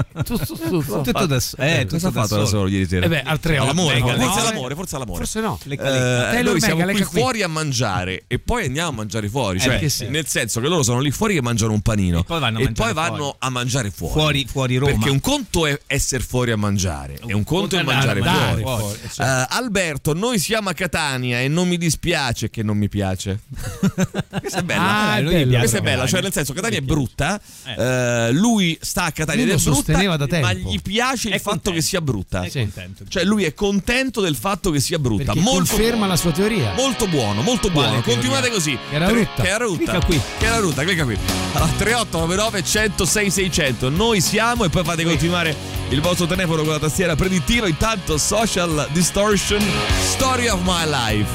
Tu, tu, tu, tu. Tutto da solo. Eh, cosa ha fatto da solo ieri sera? Eh beh, al tre otto. All'amore, No, forse no, all'amore, forse all'amore. Forse no. Eh, noi siamo qui fuori a mangiare e poi andiamo a mangiare fuori, cioè Eh, sì. nel senso che loro sono lì fuori che mangiano un panino E poi vanno a e mangiare poi vanno fuori. a mangiare fuori. Fuori, fuori Roma. Perché un conto è essere fuori a mangiare e un conto è mangiare andare fuori. fuori, Eh, Alberto, noi siamo a Catania e non mi dispiace che non mi piace. Questa è bella. Ah, è Lui bello, gli piace. Questa è però. bella, cioè nel senso Catania è brutta, eh, lui sta a Catania Lui ed è lo brutta, sosteneva da ma tempo. gli piace il È fatto contento. che sia brutta. È contento. Cioè lui è contento del fatto che sia brutta. Perché molto conferma la sua teoria. Molto buono, molto Quale buono. teoria? Continuate così. Che era Tre- brutta. Che era brutta. Clicca qui. Che era brutta, clicca qui. Allora, tre otto nove nove uno zero sei sei zero zero. Noi siamo e poi fate continuare il vostro telefono con la tastiera predittiva. Intanto Social Distortion, Story of My Life.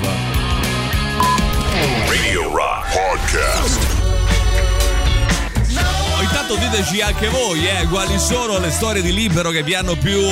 Radio Rock Podcast. Oh, intanto diteci anche voi eh, quali sono le storie di Libero che vi hanno più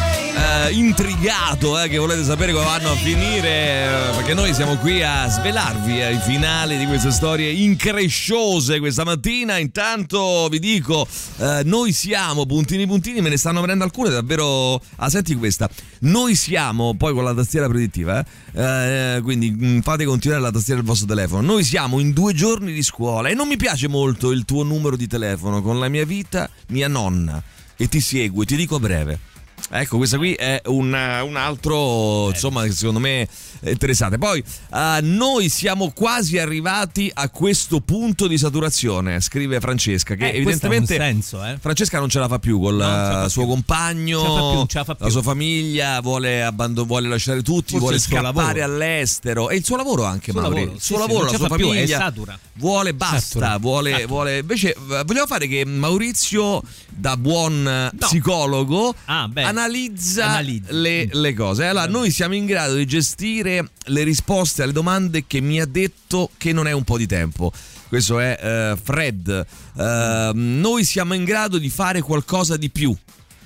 eh, intrigato, eh, che volete sapere come vanno a finire, eh, perché noi siamo qui a svelarvi eh, i finali di queste storie incresciose questa mattina. Intanto vi dico, eh, noi siamo puntini puntini, me ne stanno venendo alcune davvero. Ah, senti questa. Noi siamo, poi con la tastiera predittiva, eh, eh, quindi mh, fate continuare la tastiera del vostro telefono. Noi siamo in due giorni di scuola e non mi piace molto il tuo numero di telefono. Con la mia vita, mia nonna, e ti seguo e ti dico a breve. Ecco, questa qui è un, un altro, insomma, che secondo me è interessante. Poi uh, noi siamo quasi arrivati a questo punto di saturazione, scrive Francesca, che Eh, evidentemente questo ha un senso, eh. Francesca non ce la fa più col No, non ce la fa suo più. compagno, Ce la fa più, ce la fa più. la sua famiglia, vuole, abbandon- vuole lasciare tutti, Forse vuole il suo scappare lavoro. all'estero e il suo lavoro anche, Suo Mauri. lavoro, il sì, suo sì, lavoro, non la ce sua la fa più, è famiglia satura. vuole basta, Satura. vuole, Satura. vuole invece eh, vogliamo fare che Maurizio da buon eh, psicologo Ah, beh. analizza Analizza. le, le cose. Allora, noi siamo in grado di gestire le risposte alle domande che mi ha detto che non è un po' di tempo. Questo è eh, Fred. Eh, noi siamo in grado di fare qualcosa di più.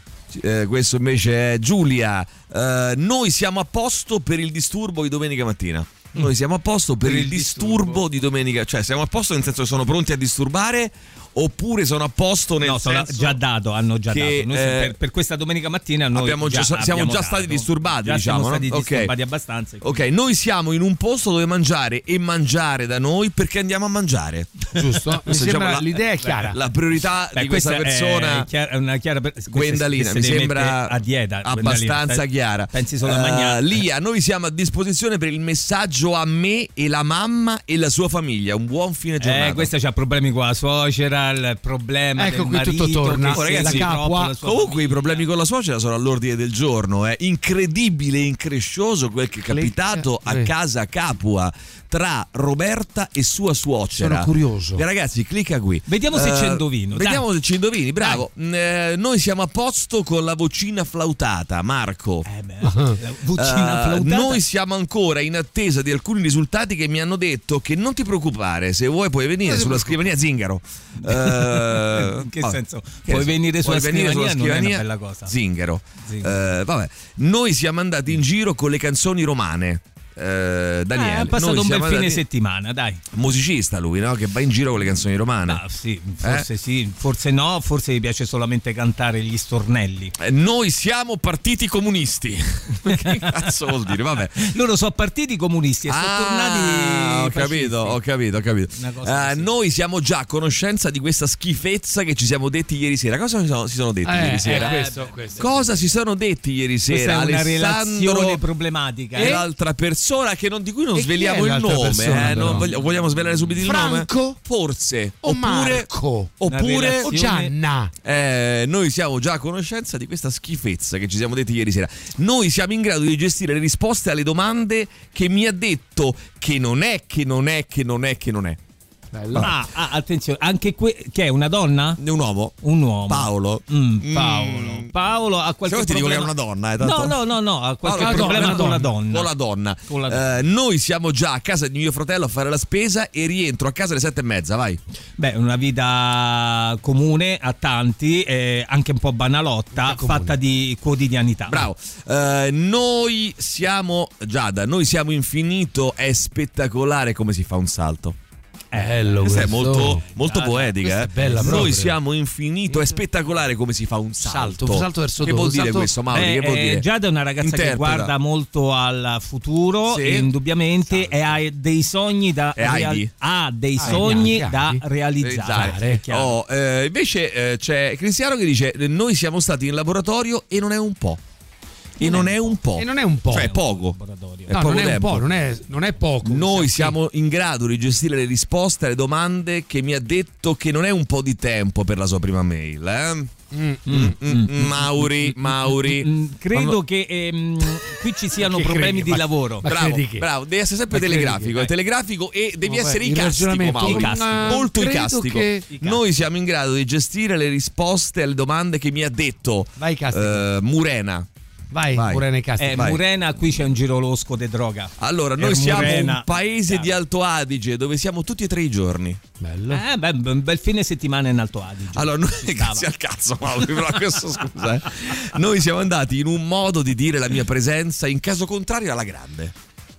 Eh, questo invece è Giulia. Eh, noi siamo a posto per il disturbo di domenica mattina. Noi siamo a posto per, il, disturbo, di domenica, cioè siamo a posto nel senso che sono pronti a disturbare oppure sono a posto nel No, sono senso già dato, hanno già che, dato. Noi eh, per, per questa domenica mattina noi abbiamo già- già, siamo abbiamo già stati dato. disturbati, Già diciamo, siamo stati no? Ok. disturbati abbastanza. Ok, noi siamo in un posto dove mangiare e mangiare da noi perché andiamo a mangiare. Giusto? Mi Questa, sembra diciamo, la- l'idea è chiara. La priorità Beh, di questa, persona è, chiara, è una chiara per, questa Gwendalina si- mi si deve sembra mettere a dieta abbastanza Gwendalina. chiara. Pensi solo a Eh, mangiare. Lia, noi siamo a disposizione per il messaggio a me e la mamma e la sua famiglia. Un buon fine giornata. Eh, questa c'ha problemi con la suocera, il problema Ecco, del qui tutto marito torna. che Oh, si ragazzi, vede la troppo capua- la sua Comunque i famiglia. problemi con la suocera sono all'ordine del giorno. È incredibile e increscioso quel che è capitato a eh. casa Capua tra Roberta e sua suocera. Sono curioso. Eh, ragazzi, clicca qui. Vediamo se Eh, ci indovino, dai. Vediamo se ci indovini, bravo. Eh, noi siamo a posto con la vocina flautata, Marco. Eh beh, la vocina Eh, flautata. noi siamo ancora in attesa di alcuni risultati che mi hanno detto che non ti preoccupare, se vuoi puoi venire sulla scrivania Zingaro. Eh, In che vabbè, senso? che Puoi so, venire sulla puoi venire scrivania, non è una scrivania, bella cosa. Zingaro. Zingaro. Eh, vabbè. Noi siamo andati in giro con le canzoni romane. Eh, Daniele, Eh, è passato noi un bel siamo fine andati- settimana, dai. musicista lui, no? Che va in giro con le canzoni romane. Ah, sì, forse sì, forse no, forse gli piace solamente cantare gli stornelli. Eh, noi siamo partiti comunisti. Che cazzo vuol dire? Vabbè. Loro sono partiti comunisti e sono Ah, tornati ho capito, ho capito, ho capito. Una cosa Eh, così. noi siamo già a conoscenza di questa schifezza che ci siamo detti ieri sera. Cosa si sono, si sono detti Eh, ieri eh, sera? questo, questo. Cosa si sono detti ieri Questa sera? è una Alessandro relazione problematica. e eh? l'altra persona che non, di cui non E chi sveliamo è il l'altra nome. persona, eh? Non però? voglio- vogliamo svelare subito il Franco? nome? Forse. O oppure, Marco? oppure Una O relazione- Gianna? eh, noi siamo già a conoscenza di questa schifezza che ci siamo detti ieri sera. Noi siamo in grado di gestire le risposte alle domande che mi ha detto che non è, che non è, che non è, che non è. Bello. Ah, ah, attenzione, anche que- che è una donna? Un uomo. Un uomo. Paolo. Mm, Paolo. Mm. Paolo ha qualche Se vuoi ti dico che è problema. una donna, eh, tanto- No, no, no, no, ha qualche Paolo, problema una con la donna. donna. Con la donna. Con la donna. Eh, noi siamo già a casa di mio fratello a fare la spesa e rientro a casa alle sette e mezza, vai. Beh, una vita comune a tanti, eh, anche un po' banalotta, fatta di quotidianità. Bravo. Eh, noi siamo Giada, noi siamo infinito, è spettacolare come si fa un salto. Bello, questa è questo. molto, molto Ah, poetica. questa Eh? è bella proprio. Noi siamo infinito, è spettacolare come si fa un salto. Salto, un salto verso che dove? vuol dire Salto- questo, Mauri? Beh, che vuol eh, dire? Giada è una ragazza Interpreta. che guarda molto al futuro, Sì. indubbiamente, e ha dei sogni da E Heidi? ha dei Ah, sogni Heidi, da Heidi. realizzare. È chiaro. Oh, eh, invece eh, c'è Cristiano che dice: noi siamo stati in laboratorio e non è un po'. E non è un po'. E non è un po'. Cioè è poco. È No, poco non è un tempo. po', non è, non è poco. Noi siamo in grado di gestire le risposte alle domande che mi ha detto che non è un po' di tempo per la sua prima mail. Eh? Mm, Mm, mm, mm, Mauri, Mauri. Mm, credo Quando- che ehm, qui ci siano Che problemi credi? di Ma- lavoro. ma Bravo, bravo, devi essere sempre Ma credi telegrafico, che- telegrafico e devi Vabbè, essere il icastico, ragionamento- Mauri. Icastico. Molto Credo icastico. che- Noi siamo in grado di gestire le risposte alle domande che mi ha detto Vai, icastico. eh, Murena. Vai, Murena e Castico. Eh, Vai. Murena, qui c'è un giro losco di droga. Allora, noi Eh, siamo Murena. un paese di Alto Adige dove siamo tutti e tre i giorni. Bello. Eh, beh, un bel fine settimana in Alto Adige. Allora, noi, Ci stava. grazie al cazzo, Mauro, però questo scusa. Eh. Noi siamo andati in un modo di dire la mia presenza, in caso contrario alla grande.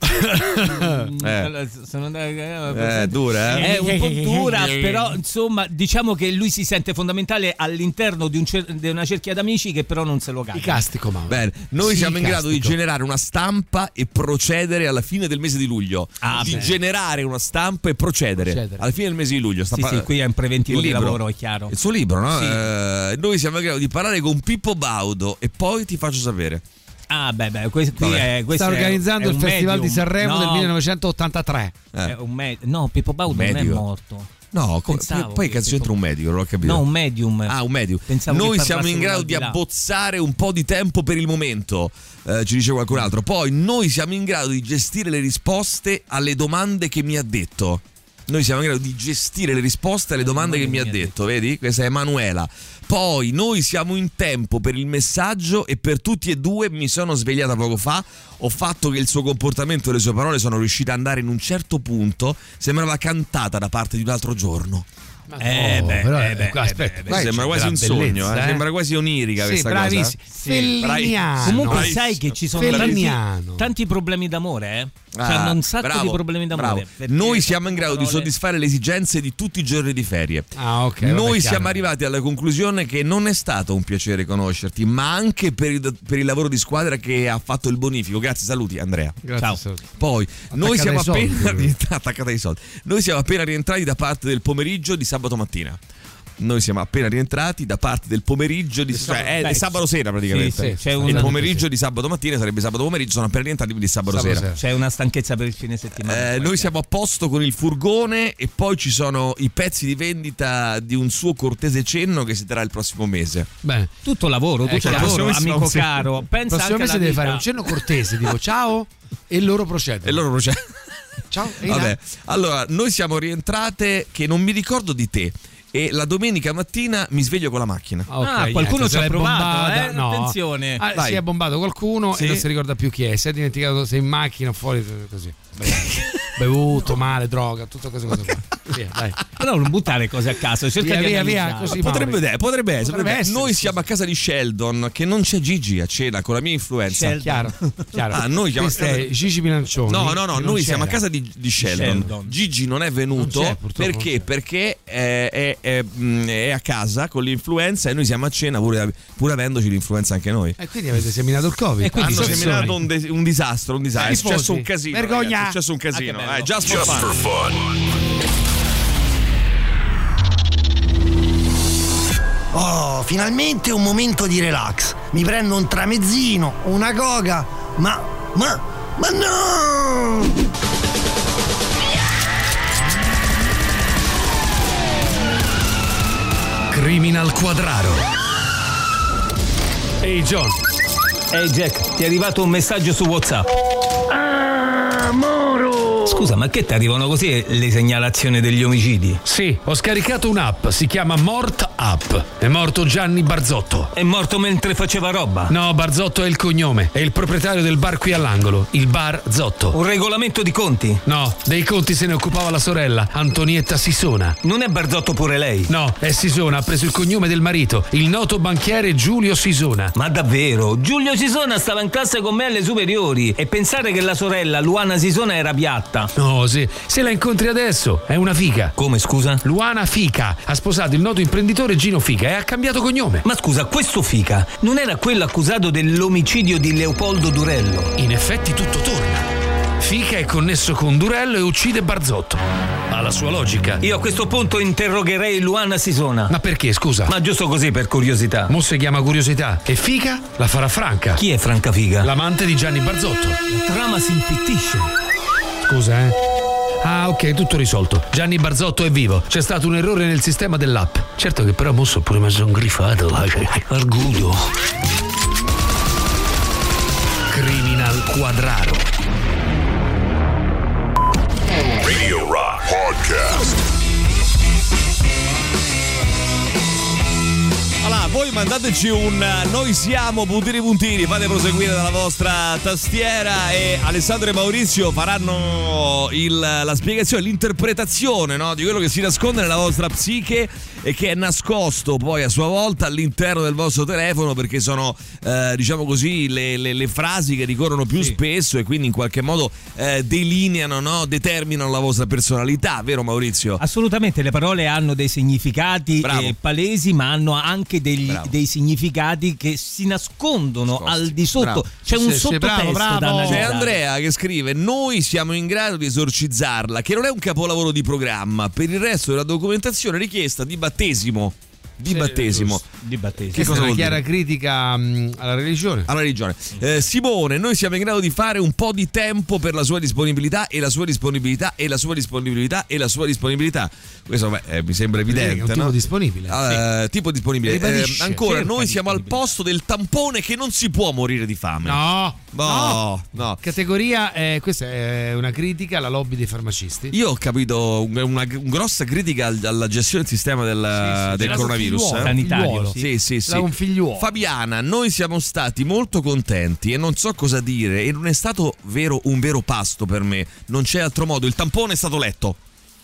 Eh. Sono andato- Eh, dura, eh? È un po' dura, però insomma, diciamo che lui si sente fondamentale all'interno di, un cer- di una cerchia d'amici che però non se lo cade. Icastico, Mauro. Bene, noi Sì, siamo in grado di icastico. generare una stampa e procedere alla fine del mese di luglio. Ah, di beh. generare una stampa e procedere, Procedere. alla fine del mese di luglio. Sta Sì, pa- sì, qui è un preventivo il di libro. lavoro, è chiaro. Il suo libro, no? Sì. Eh, noi siamo in grado di parlare con Pippo Baudo e poi ti faccio sapere. Ah, beh, beh, questo qui Vabbè. è questo Sta è- organizzando è il un Festival medium. di Sanremo No, del millenovecentottantatré. Eh. è un me- no, Pippo Baudo non è Medio. morto. No, co- Pensavo poi, poi che cazzo Pippo- c'entra un medico, non ho capito. No, un medium. Ah, un medium. Pensavo che Noi siamo parlasse in uno grado al di di là. abbozzare un po' di tempo per il momento, eh, ci dice qualcun altro. Poi noi siamo in grado di gestire le risposte alle domande che mi ha detto. Noi siamo in grado di gestire le risposte alle domande che mi ha detto, vedi? Questa è Emanuela. Poi noi siamo in tempo per il messaggio e per tutti e due mi sono svegliata poco fa, ho fatto che il suo comportamento e le sue parole sono riuscite ad andare in un certo punto, sembrava cantata da parte di un altro giorno. Eh, No, beh, però, eh, beh, eh, aspetta, eh, beh, vai, Sembra c'è quasi un della sogno, bellezza, eh? eh. Sembra quasi onirica Sì, questa bravissimo. cosa. Felliniano. Comunque Bravissimo. sai che ci sono tanti, Felliniano. tanti problemi d'amore, eh? Cioè, Ah, hanno un sacco bravo, di problemi d'amore. bravo. perché Noi siamo in grado di parole- soddisfare le esigenze di tutti i giorni di ferie. Ah, ok. Noi vabbè, siamo chiaro. arrivati alla conclusione che non è stato un piacere conoscerti, ma anche per il, per il lavoro di squadra che ha fatto il bonifico. Grazie, saluti Andrea. Grazie, Ciao. saluti. Poi noi Attaccata siamo ai soldi, appena però. rientrati, attaccata ai soldi. Noi siamo appena rientrati da parte del pomeriggio di sabato mattina. Noi siamo appena rientrati da parte del pomeriggio di cioè, è, beh, è sabato sera praticamente. sì, sì, c'è il una- pomeriggio di sabato mattina sarebbe sabato pomeriggio, sono appena rientrati quindi sabato, Sabato sera. sera. C'è una stanchezza per il fine settimana. Eh, noi siamo a posto con il furgone e poi ci sono i pezzi di vendita di un suo cortese cenno che si terrà il prossimo mese. Beh, tutto lavoro, tutto chiaro. lavoro, Prossimo amico mese- caro. il Pensa prossimo anche mese alla deve vita. fare un cenno cortese, tipo ciao, e loro procedono. E loro procede. Ciao, e in Vabbè, là. allora noi siamo rientrate che non mi ricordo di te. E la domenica mattina mi sveglio con la macchina. Ok, Ah, qualcuno niente, ci ha se l'è provato, bombata, eh? no. Attenzione. Ah, Vai. si è bombato qualcuno Sì. e non si ricorda più chi è. Si è dimenticato, sei in macchina o fuori, così. Bevuto, male, droga, tutte queste cose qua. Via, dai. Però non buttare cose a caso, cerca Via, di via, via, analizzare. così. Potrebbe, Mauri. de- potrebbe essere, Potrebbe potrebbe- essere, Noi sì, siamo sì. a casa di Sheldon, che non c'è Gigi a cena con la mia influenza. Sheldon. Chiaro, chiaro. Ah, noi siamo a Questo casa- è Gigi Bilancioni. No, no, no, che non noi siamo a c'era. casa di, di Sheldon. Sheldon. Gigi non è venuto Non c'è, purtroppo perché? non c'è. Perché è, è- è- mh, è a casa con l'influenza e noi siamo a cena pur, pur avendoci l'influenza anche noi. E quindi avete seminato il Covid. E quindi Hanno sono seminato un, de- un disastro, un disastro. È Tifosi. successo un casino. Vergogna. ragazzi, È successo un casino. Ah, che bello. Eh, just for Just fun. for fun. Oh, finalmente un momento di relax. Mi prendo un tramezzino, una coca, ma, ma, ma no! Criminal Quadraro. Ehi John. Ehi Jack, ti è arrivato un messaggio su WhatsApp. Ah, Moro! Scusa, ma che ti arrivano così le segnalazioni degli omicidi? Sì, ho scaricato un'app, si chiama Mort App. È morto Gianni Barzotto. È morto mentre faceva roba? No, Barzotto è il cognome, è il proprietario del bar qui all'angolo, il bar Zotto. Un regolamento di conti? No, dei conti se ne occupava la sorella, Antonietta Sisona. Non è Barzotto pure lei? No, è Sisona, ha preso il cognome del marito, il noto banchiere Giulio Sisona. Ma davvero? Giulio Sisona stava in classe con me alle superiori e pensare che la sorella, Luana Sisona, era piatta. No, se, se la incontri adesso, è una fica. Come, scusa? Luana Fica ha sposato il noto imprenditore Gino Fica e ha cambiato cognome. Ma scusa, questo Fica non era quello accusato dell'omicidio di Leopoldo Durello? In effetti tutto torna. Fica è connesso con Durello e uccide Barzotto. Ha la sua logica. Io a questo punto interrogherei Luana Sisona. Ma perché, scusa? Ma giusto così, per curiosità. Mo si chiama curiosità. E Fica la farà Franca. Chi è Franca Figa? L'amante di Gianni Barzotto. La trama si impettisce. Scusa, eh? Ah, ok, tutto risolto. Gianni Barzotto è vivo. C'è stato un errore nel sistema dell'app. Certo che però mo so pure mi sono grifato. Argudo. Criminal Quadraro. Radio Rock Podcast. Allora, voi mandateci un noi siamo puntini puntini, fate proseguire dalla vostra tastiera e Alessandro e Maurizio faranno il, la spiegazione, l'interpretazione, no, di quello che si nasconde nella vostra psiche e che è nascosto poi a sua volta all'interno del vostro telefono, perché sono eh, diciamo così le, le, le frasi che ricorrono più sì. spesso e quindi in qualche modo eh, delineano, no, determinano la vostra personalità, vero Maurizio? Assolutamente, le parole hanno dei significati eh, palesi, ma hanno anche degli, dei significati che si nascondono Scosti. al di sotto. Bravo. C'è sì, un sì, sottotesto bravo, bravo. da analizzare. C'è Andrea che scrive: noi siamo in grado di esorcizzarla, che non è un capolavoro di programma, per il resto della documentazione richiesta di battesimo. Di battesimo. Di battesimo. Che cosa è una chiara critica mh, alla religione. Alla religione. Eh, Simone, noi siamo in grado di fare un po' di tempo per la sua disponibilità e la sua disponibilità e la sua disponibilità e la sua disponibilità. Questo beh, eh, mi sembra evidente. È un tipo no? disponibile. Uh, sì. Tipo disponibile. Eh, ancora, noi siamo al posto del tampone che non si può morire di fame. No. No, no. no. Categoria, eh, questa è una critica alla lobby dei farmacisti. Io ho capito una, una grossa critica alla gestione del sistema del, sì, sì, del coronavirus. Sanitario, sì, sì, sì. Un figliuolo. Fabiana, noi siamo stati molto contenti e non so cosa dire, e non è stato vero un vero pasto per me. Non c'è altro modo, il tampone è stato letto.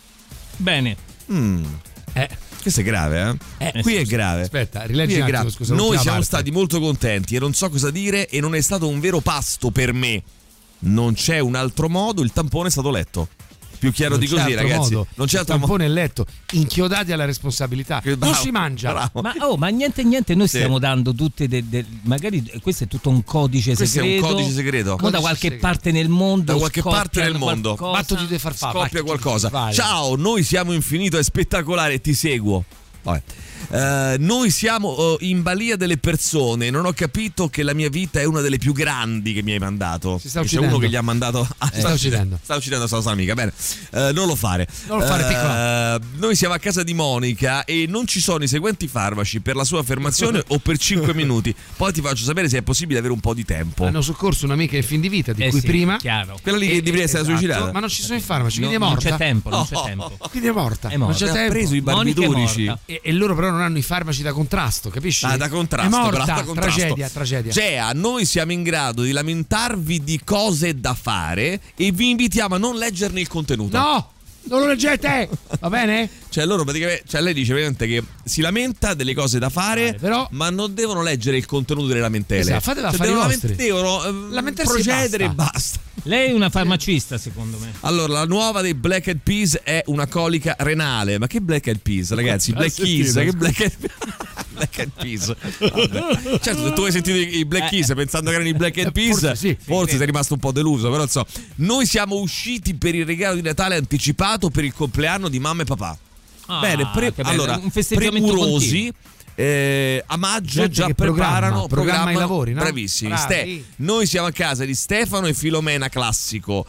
Bene. Mm. Eh. Questo è grave, eh? eh Qui è grave. Aspetta, rileggi un attimo, scusa. Noi siamo parte. stati molto contenti e non so cosa dire, e non è stato un vero pasto per me. Non c'è un altro modo, il tampone è stato letto. Più chiaro non di così, ragazzi. Modo. Non c'è il altro tampone modo. è letto, inchiodati alla responsabilità. Che bravo, non si mangia. Bravo. Ma, oh, ma niente, niente, noi sì. stiamo dando tutte de, de, magari questo è tutto un codice questo segreto. Questo è un codice segreto. Codice da qualche segreto. parte nel mondo. Da qualche parte nel mondo. Battoti di farfalla. Scoppia qualcosa. Vai. Ciao, noi siamo infinito e spettacolare, ti seguo. Vabbè. Uh, noi siamo uh, in balia delle persone. Non ho capito che la mia vita è una delle più grandi che mi hai mandato. Si sta C'è uno che gli ha mandato. Ah, eh, sta uccidendo. Sta uccidendo la sua amica. Bene, uh, non lo fare. Non lo fare, uh, piccola. Noi siamo a casa di Monica e non ci sono i seguenti farmaci per la sua affermazione o per cinque minuti. Poi ti faccio sapere se è possibile avere un po' di tempo. Hanno soccorso un'amica in fin di vita, di eh cui sì, prima. Chiaro. Quella lì che dovrebbe essere esatto, suicidata. Ma non ci sono i farmaci, no, quindi è morta. Non c'è tempo, non oh, c'è tempo. Quindi è morta. È morta. Non c'è tempo. Ha preso i barbiturici. E, e loro però non hanno i farmaci da contrasto, capisci? Ah, da contrasto. È morta, da contrasto. tragedia, tragedia. Gea, noi siamo in grado di lamentarvi di cose da fare e vi invitiamo a non leggerne il contenuto. No! Non lo leggete, va bene? Cioè loro praticamente, cioè lei dice praticamente che si lamenta delle cose da fare, vale, però, ma non devono leggere il contenuto delle lamentele. Esatto, fatela cioè, fare devono, vostri. devono eh, procedere e basta. basta. Lei è una farmacista, secondo me. Allora, la nuova dei Black Eyed Peas è una colica renale. Ma che Black Eyed Peas, ragazzi? Black Keys, che Black Eyed Black Eyed Peas. Vabbè. Certo, se tu hai sentito i Black Keys pensando che erano i Black Eyed Peas, forse, sì, forse sì, sei rimasto un po' deluso, però so. Noi siamo usciti per il regalo di Natale anticipato per il compleanno di mamma e papà. Ah, Bene, pre- allora, un festeggiamento premurosi. Eh, a maggio gente già programma, preparano programma i lavori, no? Bravissimi. Ste- noi siamo a casa di Stefano e Filomena Classico.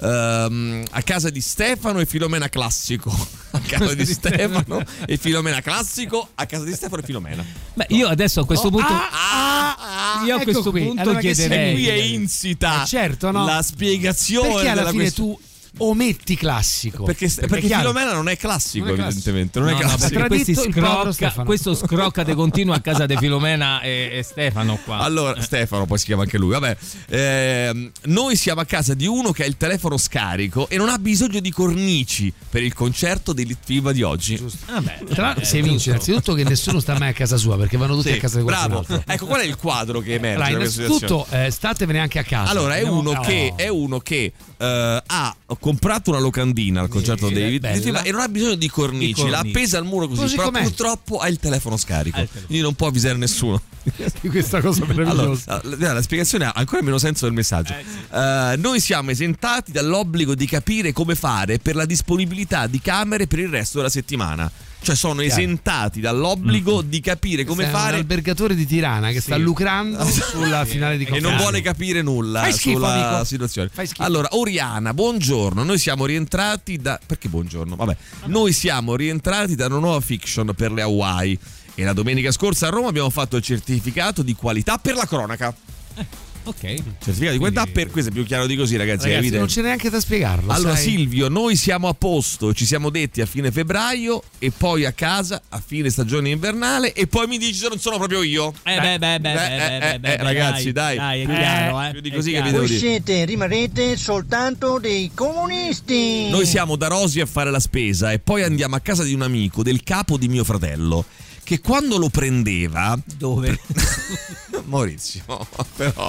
Um, a casa di Stefano e Filomena Classico. A casa di Stefano e Filomena Classico. A casa di Stefano e Filomena. Beh, io adesso a questo oh, punto. Ah, ah, ah, io a ecco questo qui. punto allora chiederei. Qui è insita eh, certo, no? la spiegazione. Perché alla della fine questione. tu ometti classico? Perché, perché, perché Filomena non è classico, non è evidentemente. Non no, è classico. No, questi scrocca, questo scrocca de continuo a casa di Filomena e, e Stefano qua. Allora, Stefano, poi si chiama anche lui. Vabbè, eh, noi siamo a casa di uno che ha il telefono scarico e non ha bisogno di cornici per il concerto di Litviva di oggi. Vabbè, tra l'altro, si evince innanzitutto che nessuno sta mai a casa sua, perché vanno tutti sì, a casa di qualcun bravo. altro. Ecco, qual è il quadro che emerge? Allora, innanzitutto, eh, statevene anche a casa. Allora, è Andiamo... uno oh. che è uno che uh, ha, ok, comprato una locandina al concerto sì, dei bella. David e non ha bisogno di cornici, Di cornici. l'ha appesa al muro così, Così però com'è. purtroppo ha il telefono scarico, il telefono. quindi non può avvisare nessuno. Di questa cosa meravigliosa. Allora, la, la spiegazione ha ancora meno senso del messaggio. Eh, sì. Uh, noi siamo esentati dall'obbligo di capire come fare per la disponibilità di camere per il resto della settimana. Cioè sono Chiaro. esentati dall'obbligo Mm. di capire come Questo è fare un albergatore di Tirana che Sì. sta lucrando sulla finale di e Coppa. non vuole capire nulla Fai schifo, sulla dico. situazione. Fai schifo. Allora, Oriana, buongiorno. Noi siamo rientrati da perché buongiorno? Vabbè. Noi siamo rientrati da una nuova fiction per le Hawaii e la domenica scorsa a Roma abbiamo fatto il certificato di qualità per la cronaca. Ok. Certificato di qualità per questo è più chiaro di così, ragazzi, è Ragazzi, evidente. non c'è neanche da spiegarlo. Allora sai? Silvio, noi siamo a posto, ci siamo detti a fine febbraio e poi a casa a fine stagione invernale e poi mi dici se non sono proprio io. Eh beh, beh, beh, Eh, beh, eh, beh, eh, beh, eh, beh, ragazzi, dai. Dai, è chiaro, eh. Più di È così che chiaro. vi devo Voi dire. siete, rimarrete soltanto dei comunisti. Noi siamo da Rosy a fare la spesa e poi andiamo a casa di un amico del capo di mio fratello che quando lo prendeva Dove? Maurizio, però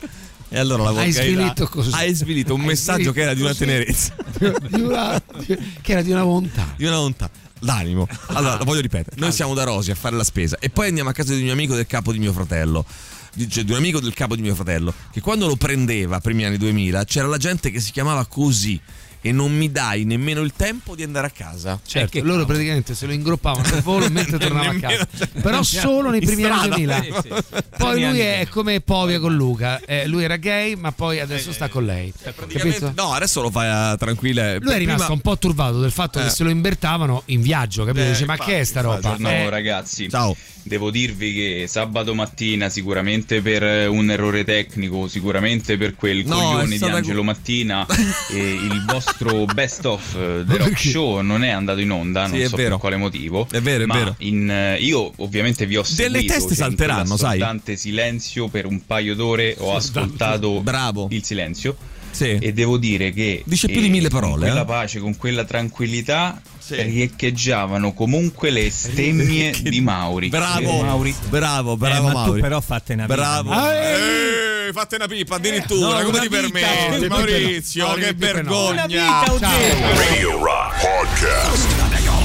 e allora la Hai volgarità- svilito così. Hai svilito un Hai messaggio svilito che era di una così. tenerezza, Di una- che era di una bontà. di una volontà, d'animo. Allora, lo voglio ripetere. Noi siamo da Rosy a fare la spesa e poi andiamo a casa di un mio amico del capo di mio fratello. Di- Cioè, di un amico del capo di mio fratello che quando lo prendeva, primi anni duemila, c'era la gente che si chiamava così e non mi dai nemmeno il tempo di andare a casa. Certo, che loro cavolo. praticamente se lo ingroppavano al volo mentre tornava a casa. Nemmeno- Però solo nei in primi anni strada. duemila. Sì, sì. Poi Primi lui anni è come Povia con Luca. Eh, lui era gay, ma poi adesso sta con lei. Praticamente- Capito? no, adesso lo fai tranquilla. Lui è rimasto un po' turbato del fatto Eh. che se lo imbertavano in viaggio, capito? Eh, Dice, ma infatti, che è sta infatti, roba? No, Eh, ragazzi, Ciao. devo dirvi che sabato mattina sicuramente per un errore tecnico, sicuramente per quel No, coglione è di stata- Angelo Mattina e il vostro best of eh, The Rock Perché? Show non è andato in onda, non Sì, è so vero. per quale motivo. È vero, è ma vero. In, eh, io ovviamente vi ho Delle seguito, teste cioè, in salteranno, sai. quell'assordante silenzio per un paio d'ore ho ascoltato Bravo. il silenzio. Sì. E devo dire che Dice più di mille parole, con quella eh? pace, con quella tranquillità Sì. riecheggiavano comunque le stemmie di Mauri. Bravo, Eh, Mauri. bravo, Eh, bravo ma Mauri. tu però fatte una Bravo. vita. Eh, fate una pippa addirittura, No, come una ti vita, permetti, una Maurizio? vita no. Che Una vita no. Una vergogna. vita, ho detto. Radio Rock Podcast.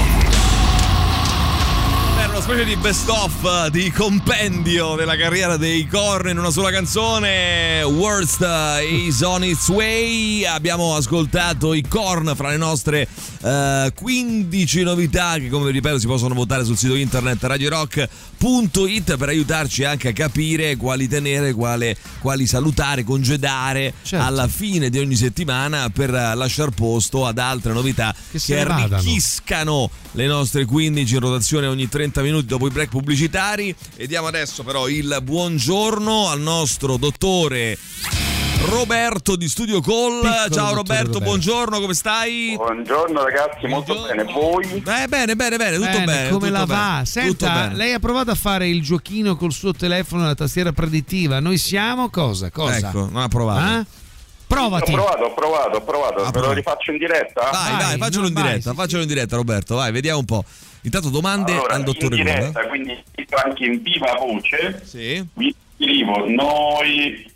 Per una specie di best of, di compendio della carriera dei Korn in una sola canzone, Worst is on its way. Abbiamo ascoltato i Korn fra le nostre eh, quindici novità che, come vi ripeto, si possono votare sul sito internet radio rock punto it per aiutarci anche a capire quali tenere, quale, quali salutare, congedare Certo. alla fine di ogni settimana per lasciar posto ad altre novità Che se che ne vadano. arricchiscano le nostre quindici in rotazione ogni trenta minuti dopo i break pubblicitari. E diamo adesso però il buongiorno al nostro dottore Roberto di Studio Call. Piccolo Ciao dottore Roberto, Roberto. buongiorno, come stai? Buongiorno ragazzi, molto Buongiorno. bene. Voi? Eh, bene, bene, bene, tutto Bene, bene. come tutto la bene, va? tutto Senta, bene. lei ha provato a fare il giochino col suo telefono e la tastiera predittiva. Noi siamo cosa? Cosa? Ecco, non ha provato. Eh? Provati. Ho provato, ho provato, ho provato. Ah, Ve lo provato. rifaccio in diretta? Vai, Vai, vai, faccelo no, in vai, diretta, sì, faccelo in diretta Roberto, vai, vediamo un po'. Intanto domande Allora, al dottore in Call. diretta, quindi anche in viva voce. Sì. Vi scrivo, noi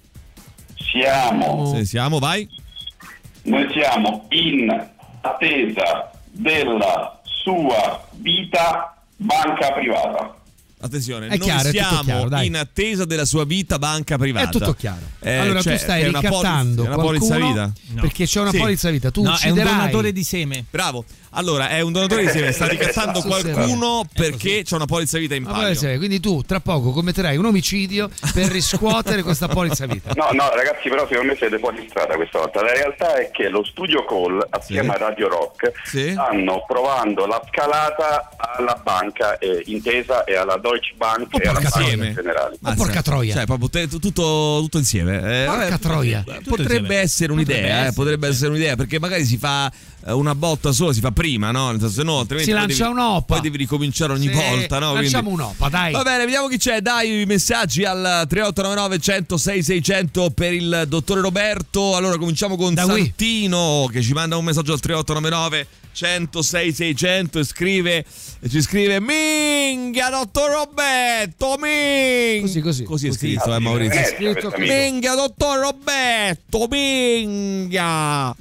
siamo, Se siamo, vai. noi siamo in attesa della sua vita banca privata. Attenzione, È noi chiaro, è tutto siamo chiaro, dai. in attesa della sua vita banca privata. È tutto chiaro. Eh, allora cioè, tu stai è una ricattando polizza- è una polizza qualcuno vita? No. perché c'è una Sì. polizza vita. Tu No, è un ucciderai. donatore di seme. Bravo. Allora, è un donatore di seme, sta ricattando qualcuno perché c'è una polizza vita in Una palio. polizza vita. Quindi tu tra poco commetterai un omicidio per riscuotere questa polizza vita. No, no, ragazzi, però secondo me siete fuori strada questa volta. La realtà è che lo Studio Call, assieme Sì. a Radio Rock, Sì. stanno provando la scalata alla banca eh, Intesa e alla Deutsche Bank Oh, e alla porca banca troia. in generale. Oh, porca troia. Cioè, proprio te- tutto, tutto insieme. Eh, Porca vabbè, troia. Potrebbe insieme. essere un'idea, Potrebbe eh, essere. potrebbe essere un'idea, perché magari si fa eh, una botta sola, si fa prima, no? Nel senso, no, altrimenti Si poi lancia devi, un'oppa. poi devi ricominciare ogni Sì, volta, no? lanciamo Quindi- un'oppa, dai. Va bene, vediamo chi c'è. Dai i messaggi al tre otto nove nove uno zero sei sei zero zero per il dottore Roberto. Allora cominciamo con Da qui. Santino che ci manda un messaggio al tre otto nove nove centosei seicento e scrive e ci scrive minchia dottor Roberto minchia così così così è così. scritto eh, Maurizio Eh, scritto così. minchia dottor Roberto minchia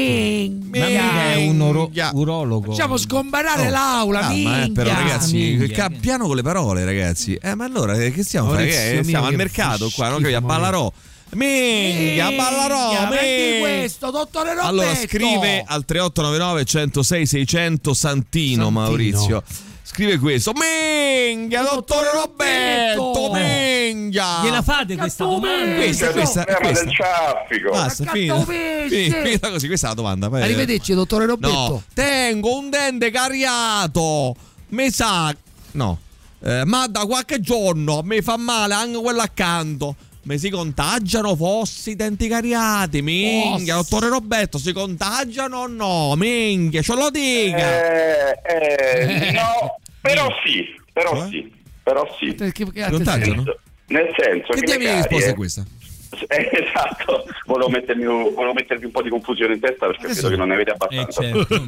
Ma mica è un oro- urologo. Facciamo sgomberare Oh, l'aula, calma, eh, minchia. però ragazzi, minchia. ca- piano con le parole, ragazzi. Eh, ma allora eh, che stiamo Maurizio facendo? mio, Stiamo al che mercato qua, non schifo, capiamo, a Ballarò. Minchia, Ballarò, Minchia, prendi minchia. questo, dottore Roberto. Allora scrive al tre otto nove nove centosei seicento Santino, Santino. Maurizio. Scrive questo. Minchia, dottore Roberto, minchia. Gliela fate questa domanda? Questa, questa, Il problema questa. del traffico. Basta, finita. Finita, finita così, questa è la domanda. Poi- Arrivederci, dottore Roberto. No, tengo un dente cariato. Mi sa. No. Eh, ma da qualche giorno mi fa male anche quello accanto. Mi si contagiano fossi i denti cariati. Minchia, dottore Roberto, si contagiano o no? Minchia, ce lo dica. Eh, eh, no, però sì, però Cioè? sì, però sì. Perché- perché- Si contagiano? Nel senso Che che, diamine le di risposta carie- è questa? Eh, esatto, volevo mettermi, volevo mettervi un po' di confusione in testa perché Adesso- vedo che non ne avete Eh, abbastanza.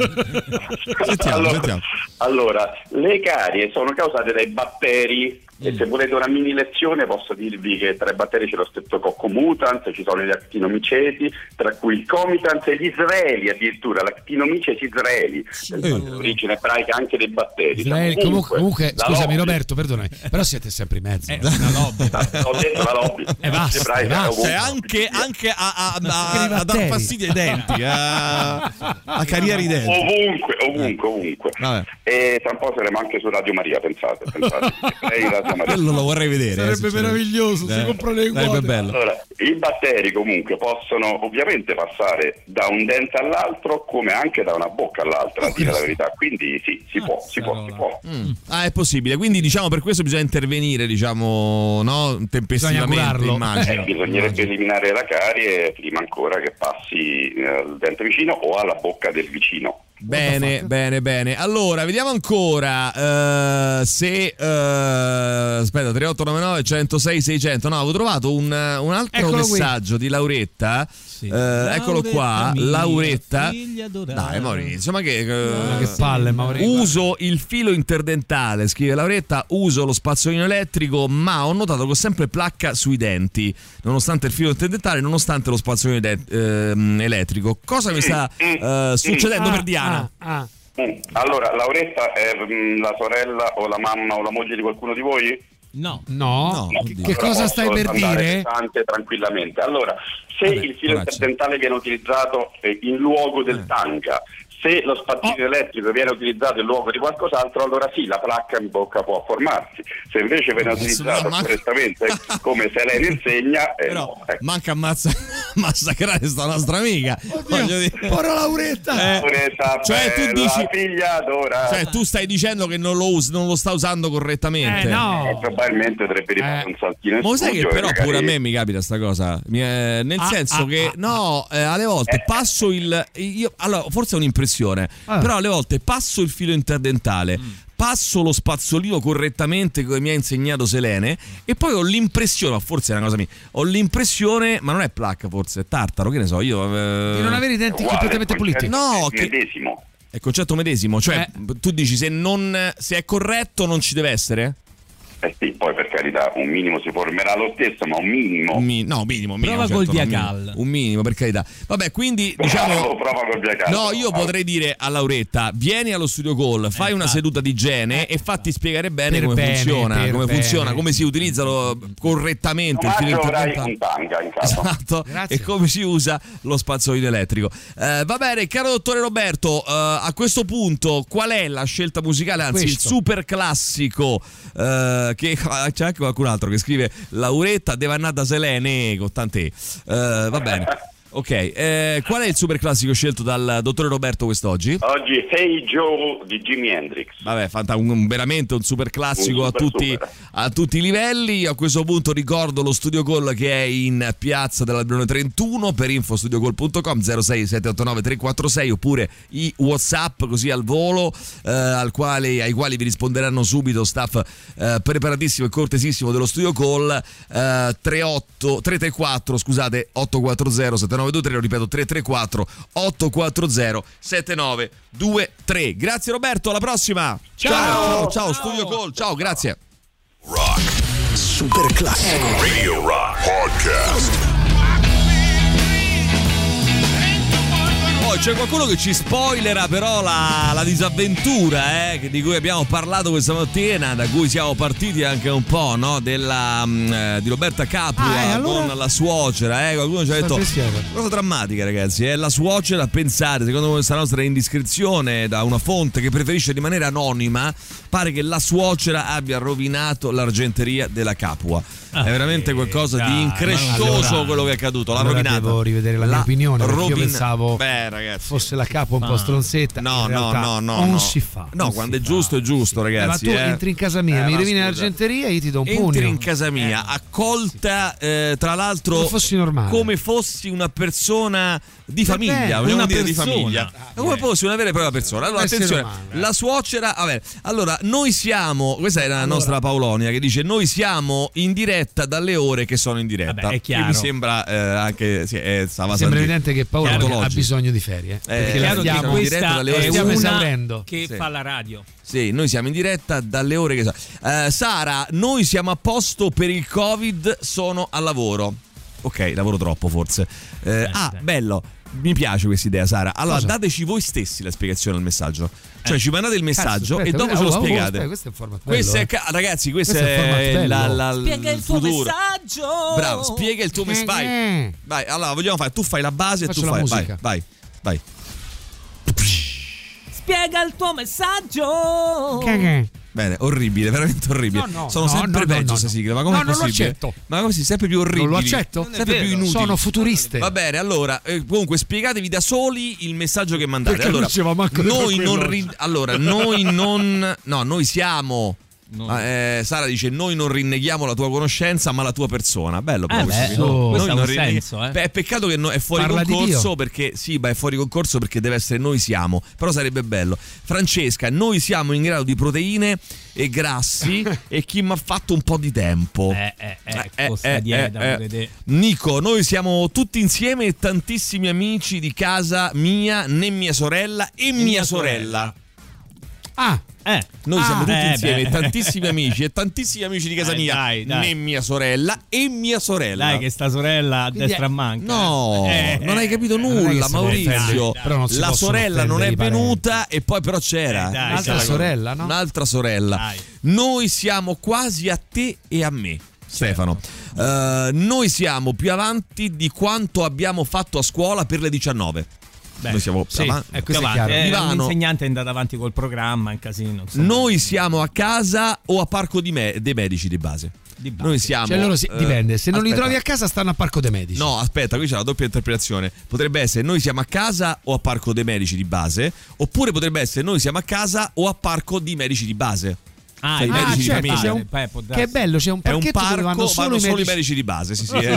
certo. Sentiamo, allora, sentiamo. allora, le carie sono causate dai batteri e se volete una mini lezione posso dirvi che tra i batteri c'è lo streptococco mutans, ci sono gli actinomiceti, tra cui il comitans e gli israeli addirittura, l'actinomiceti israeli, l'origine ebraica anche dei batteri. Israele, comunque, comunque la scusami lobby- Roberto, perdonami, però siete sempre in mezzo. Eh, una lobby. Ho detto la lobby Eh, basta, ebraica basta. ovunque. Cioè, anche, anche a, a, a- Anche i a dar batteri. fastidio ai denti, a, a carriere i denti. Ovunque, ovunque, ovunque. Vabbè. E tra un po' saremo anche su Radio Maria, pensate, pensate. Lei Radio Maria. Quello lo vorrei vedere. Sarebbe eh, sinceramente. meraviglioso, si Eh, comprano le sarebbe quote. bello. Allora, i batteri comunque possono ovviamente passare da un dente all'altro come anche da una bocca all'altra, a dire la verità. Quindi sì, si può, si può, si può. Mm. Ah, è possibile. Quindi, diciamo, per questo bisogna intervenire, diciamo, no? Tempestivamente, Bisogna curarlo. immagino. Eh, bisognerebbe eliminare la carie prima ancora che passi eh, al dente vicino o alla bocca del vicino. Bene, bene, bene. Allora, vediamo ancora eh, se eh, aspetta, tre otto nove nove centosei seicento. No, avevo trovato un, un altro Eccolo qui. messaggio di Lauretta. Sì. Eh, eccolo qua, mia, Lauretta. figlia adorata. Dai, Maurizio, ma che, Ma che palle, Maurizio. uso il filo interdentale, scrive Lauretta, uso lo spazzolino elettrico, ma ho notato che ho sempre placca sui denti, nonostante il filo interdentale, nonostante lo spazzolino de- ehm, elettrico. Cosa mi sta eh, succedendo Ah, per Diana? ah, ah. Mm. Allora, Lauretta è mm, la sorella o la mamma o la moglie di qualcuno di voi? No. No, No, che, oddio. che Allora cosa posso stai per andare dire? pesante tranquillamente. Allora, se Vabbè, il filo coraggio. interdentale viene utilizzato eh, in luogo del Eh. tanga, se lo spazzino elettrico viene utilizzato in luogo di qualcos'altro, allora sì, la placca in bocca può formarsi. Se invece viene Adesso utilizzato no, ma- correttamente come Selene insegna, eh, Però no, ecco. manca a mazza- massacrare sta nostra amica. Voglio dire. Porra Lauretta. Eh, Lauretta, cioè tu bella dici, figlia adorata. cioè tu stai dicendo che non lo usi, non lo sta usando correttamente. Eh, no. Eh, probabilmente dovrebbe rifare Eh. un saltino in Ma lo sai che studio e però magari- pure a me mi capita sta cosa. Mi- eh, nel Ah, senso ah, che ah, no, eh, alle volte passo il io allora forse è un'impressione, Ah. però alle volte passo il filo interdentale. Passo lo spazzolino correttamente come mi ha insegnato Selene e poi ho l'impressione, ma forse è una cosa mia, ho l'impressione, ma non è placca forse, è tartaro, che ne so, io eh, Di non avere i denti Uguale, completamente puliti. No, il che- medesimo. è il concetto medesimo, cioè Eh. tu dici se non se è corretto non ci deve essere? Eh sì, poi per carità un minimo si formerà lo stesso, ma un minimo. Un mi- no, minimo, minimo. Prova col certo, no, Diacal. minimo. Un minimo, per carità. Vabbè, quindi diciamo Bravo, prova col Diacal. no, io potrei dire a Lauretta, vieni allo studio call, fai una seduta di igiene e fatti spiegare bene Per come bene, funziona, per come bene. funziona, come si utilizza lo- correttamente il filo Maggio avrai interdentale. un tanga in casa. Esatto, Grazie. e come si usa lo spazzolino elettrico. Eh, va bene, caro dottore Roberto, eh, a questo punto qual è la scelta musicale, anzi Questo. il super classico eh, che c'è anche qualcun altro che scrive Lauretta devannata Selene con tante E. Eh, va bene. Ok, eh, qual è il super classico scelto dal dottore Roberto quest'oggi? Oggi Hey Joe di Jimi Hendrix. Vabbè, fanta- un, un- veramente un super classico Un super, a, tutti, super. a tutti i livelli. A questo punto ricordo lo studio call che è in piazza dell'Alberone trentuno, per info studiocall punto com zero sei sette otto nove tre quattro sei, oppure i WhatsApp così al volo eh, al quale, ai quali vi risponderanno subito staff eh, preparatissimo e cortesissimo dello studio call, eh, trentotto tre tre quattro scusate otto quattro zero sette nove due tre, lo ripeto tre tre quattro otto quattro zero sette nove due tre. Grazie Roberto, alla prossima. Ciao. Ciao, ciao, Studio Call. Ciao, grazie. Rock. Super classico. Radio Rock Podcast. Poi c'è qualcuno che ci spoilerà però la, la disavventura eh, di cui abbiamo parlato questa mattina, da cui siamo partiti anche un po', no? Della, mh, di Roberta Capua ah, eh, allora... con la suocera. Eh. Qualcuno ci ha detto cosa drammatica, ragazzi. È la suocera, pensate, secondo questa nostra indiscrezione da una fonte che preferisce rimanere anonima, pare che la suocera abbia rovinato l'argenteria della Capua. Ah, è veramente qualcosa eh, di increscioso allora, quello che è accaduto. L'ha allora rovinata. Devo rivedere la, la mia opinione perché rovina... io pensavo Beh, ragazzi, fosse la Capua un no. po' stronzetta. No, in no, no, no. Non no. si fa. No, quando è giusto è giusto, ragazzi. Eh, ma tu eh. entri in casa mia, eh, mi rovini scusa. l'argenteria e io ti do un entri pugno. Entri in casa mia, eh. accolta eh, tra l'altro come fossi normale. Come fossi una persona di famiglia, vogliamo dire di famiglia. Ah, come fossi una vera e propria persona. Allora, attenzione, umano, la suocera, vabbè, allora noi siamo, questa è la allora. nostra Paolonia che dice noi siamo in diretta dalle ore che sono in diretta. Vabbè, è chiaro. Che mi sembra eh, anche sì, è, stava sembra evidente che Paolo chiaro, ha bisogno di ferie, eh, perché è chiaro stiamo che in diretta dalle ore è stiamo una esaurendo che sì. fa la radio. Sì, noi siamo in diretta dalle ore che uh, Sara, noi siamo a posto per il Covid, sono al lavoro. Ok, lavoro troppo forse. Uh, eh, ah, dai. Bello. Mi piace questa idea, Sara. Allora, Cosa? dateci voi stessi la spiegazione al messaggio. Cioè, eh. ci mandate il messaggio Cazzo, e dopo ce lo oh, spiegate. Oh, questo è il format questo bello, è, eh. Ragazzi, questo, questo è, è la, la, spiega il tuo futuro. messaggio. Bravo, spiega il tuo messaggio. Vai. Vai, allora vogliamo fare. Tu fai la base Faccio e tu la fai. Musica. Vai, vai, vai. Spiega il tuo messaggio. Che Bene, orribile, veramente orribile. No, no, Sono no, sempre no, peggio no, queste no. sigle. Ma come no, è possibile? Non lo accetto. Ma come si sempre più orribili? Non lo accetto. Sempre più inutili. Sono futuriste. Va bene, allora, eh, comunque spiegatevi da soli il messaggio che mandate. Perché allora, non noi non rin- allora, noi non no, noi siamo No. Eh, Sara dice noi non rinneghiamo la tua conoscenza ma la tua persona. Bello però eh questo, beh, oh, noi non rinneg- senso, eh. Beh, è peccato che no, è fuori Parla concorso perché sì, beh, è fuori concorso perché deve essere noi siamo, però sarebbe bello. Francesca, noi siamo in grado di proteine e grassi e chi mi ha fatto un po' di tempo. Eh eh eh, eh, eh, dieta, eh, eh. Nico, noi siamo tutti insieme e tantissimi amici di casa mia, né mia sorella e, e mia, mia sorella. sorella. Ah, eh. Noi ah, siamo tutti eh, insieme, beh. tantissimi amici e tantissimi amici di casa dai, mia, dai, dai. né mia sorella e mia sorella. Dai che sta sorella a destra è... manca. No, eh, non hai capito nulla, Maurizio. Però non la sorella non è venuta e poi però c'era eh, dai, un'altra sorella, no? Un'altra sorella. Dai. Noi siamo quasi a te e a me. Stefano, uh, noi siamo più avanti di quanto abbiamo fatto a scuola per le diciannove. Beh, noi siamo sì, avanti. È questo è chiaro. Eh, l'insegnante è andato avanti col programma, in casino. Insomma. Noi siamo a casa o a Parco di me- dei Medici di base. Di base. Noi siamo. Cioè loro si, eh, dipende, se non aspetta. li trovi a casa stanno a Parco dei Medici. No, aspetta, qui c'è la doppia interpretazione. Potrebbe essere noi siamo a casa o a Parco dei Medici di base, oppure potrebbe essere noi siamo a casa o a Parco di Medici di base. Ah, cioè, i medici certo, di famiglia. Un, che è bello, c'è un è un parchetto parco, dove vanno solo, vanno i, solo medici. i medici di base. Sì, sì, è,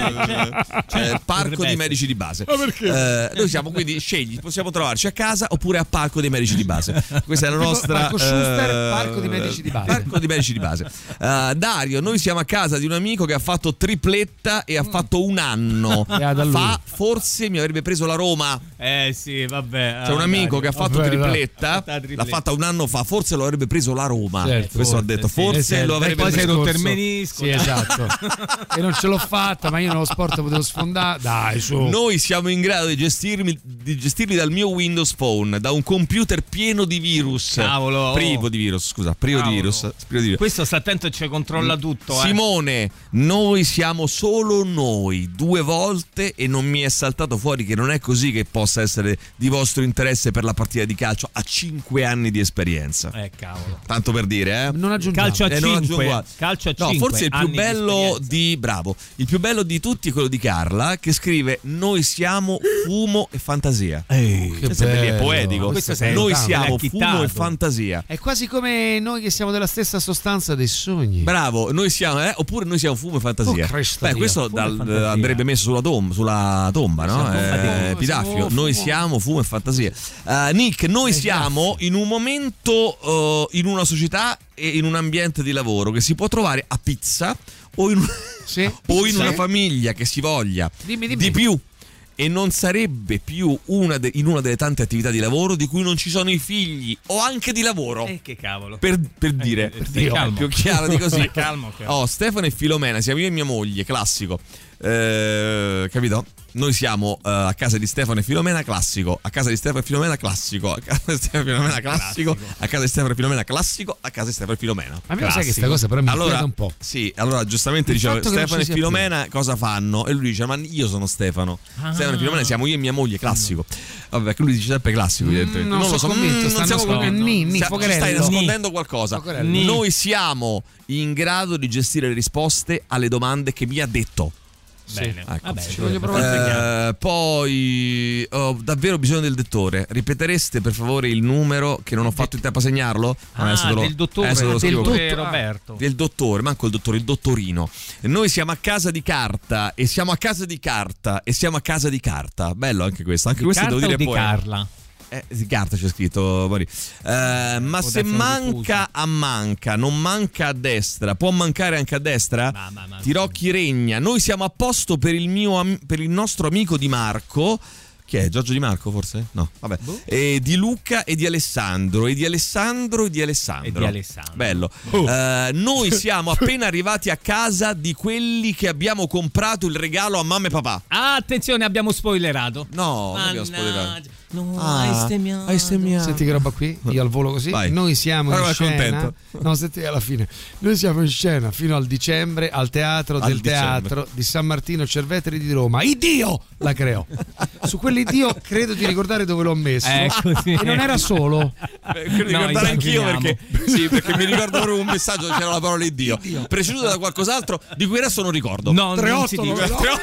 è il parco di medici di base. Ma perché? Eh, noi siamo quindi scegli, possiamo trovarci a casa oppure a parco dei medici di base. Questa è la nostra Parco Schuster, eh, parco di medici di base. Parco di medici di base. Uh, Dario, noi siamo a casa di un amico che ha fatto tripletta e ha fatto un anno. Fa, forse mi avrebbe preso la Roma. Eh sì, vabbè. C'è un amico Dario. che ha fatto Vabbè, tripletta, tripletta, l'ha fatta un anno fa, forse lo avrebbe preso la Roma. Certo, Questo forse, ha detto, sì, forse sì, lo avrebbe poi preso. sei rotto il menisco. Sì, esatto. E non ce l'ho fatta, ma io nello sport potevo sfondare. Dai, su. Noi siamo in grado di gestirmi, di gestirli dal mio Windows Phone, da un computer pieno di virus. Cavolo. Privo di virus, scusa, privo di virus, privo di virus. Questo sta attento e ci controlla tutto. Eh. Simone, noi siamo solo noi, due volte e non mi è saltato fuori che non è così che possa essere di vostro interesse per la partita di calcio a cinque anni di esperienza. Eh, cavolo. Tanto per dire, eh. Non aggiungiamo. Calcio a Eh, non cinque. aggiungo- Calcio a No, cinque. forse il più anni bello di di bravo, il più bello di tutti è quello di Carla che scrive noi siamo fumo e fantasia. Ehi, che Questo è bello, è bello. poetico. Questo sei Noi lontano, siamo l'hai fumo chittato. e fantasia. È quasi come noi che siamo della stessa sostanza dei sogni. Bravo, noi siamo, eh? Oppure noi siamo fumo e fantasia. Oh, Cristo Beh, Dio. questo Fumo e dal- fantasia. andrebbe messo sulla tomba, sulla tomba, no? Siamo Eh, fumo, epitaffio. siamo Noi fumo. siamo fumo e fantasia. Uh, Nick, noi Eh, siamo in un momento, uh, in una società e in un ambiente di lavoro che si può trovare a pizza o in, un- Sì. o in Sì. una famiglia che si voglia Dimmi, dimmi. di più e non sarebbe più una de- in una delle tante attività di lavoro di cui non ci sono i figli o anche di lavoro. Eh, che cavolo. Per, per dire, per dire calmo. più chiaro di così. calmo, calmo. Oh, Stefano e Filomena, siamo io e mia moglie, classico. Eh, capito? Noi siamo uh, a casa di Stefano e Filomena, classico. A casa di Stefano e Filomena, classico. A casa di Stefano e Filomena, classico. A casa di Stefano e Filomena, classico. A casa di Stefano e Filomena. A me lo sai che sta cosa però mi allora, inquieta un po'. Sì, allora giustamente Il dicevo fatto che non Stefano e ci sia Filomena cosa fanno? E lui dice ma io sono Stefano. Ah. Stefano e Filomena siamo io e mia moglie, classico. Vabbè, che lui dice sempre classico, evidentemente. non non so lo so, convinto, mm, non stanno siamo scoprendo. convinti. Ni, ni, Sta- ci Focherello. stai nascondendo Ni. qualcosa. Focherello. Ni. Noi siamo in grado di gestire le risposte alle domande che mi ha detto. Bene, Ecco. vabbè, Ci voglio provare. Eh, poi ho davvero bisogno del dottore. Ripetereste per favore il numero che non ho fatto in tempo a segnarlo? Ah, Adesso te lo- del dottore, adesso te lo del scrivo. dottore Roberto. Del dottore, manco il dottore, il dottorino. Noi siamo a casa di carta e siamo a casa di carta e siamo a casa di carta. Bello anche questo, anche Di questo carta devo dire o di poi. Carla? Eh, di carta c'è scritto. Mori. Eh, ma Può se essere manca a manca, non manca a destra, può mancare anche a destra? Ma, ma, ma, Tirocchi regna. Noi siamo a posto per il, mio, am- per il nostro amico Di Marco. Chi è? Giorgio Di Marco forse? No, vabbè. E di Luca e di Alessandro. E di Alessandro e di Alessandro. E di Alessandro. Bello. Eh, noi siamo appena arrivati a casa di quelli che abbiamo comprato il regalo a mamma e papà. Ah, attenzione, abbiamo spoilerato. No, non abbiamo Mannaggia. spoilerato. No, Ah, hai stemmiato. hai stemmiato. Senti che roba qui, io al volo così. Vai. Noi siamo Guarda, in guarda, scena. contento. No, senti alla fine. Noi siamo in scena fino al dicembre al teatro Al del dicembre. teatro di San Martino Cerveteri di Roma. Iddio la creò. Su quell'iddio credo di ricordare dove l'ho messo. Eh, così. E non era solo. Beh, credo di No, ricordare anch'io immaginiamo. perché, sì, perché mi ricordo proprio un messaggio dove c'era la parola Iddio, preceduto da qualcos'altro di cui adesso non ricordo. No, tre non otto si dice. nove nove.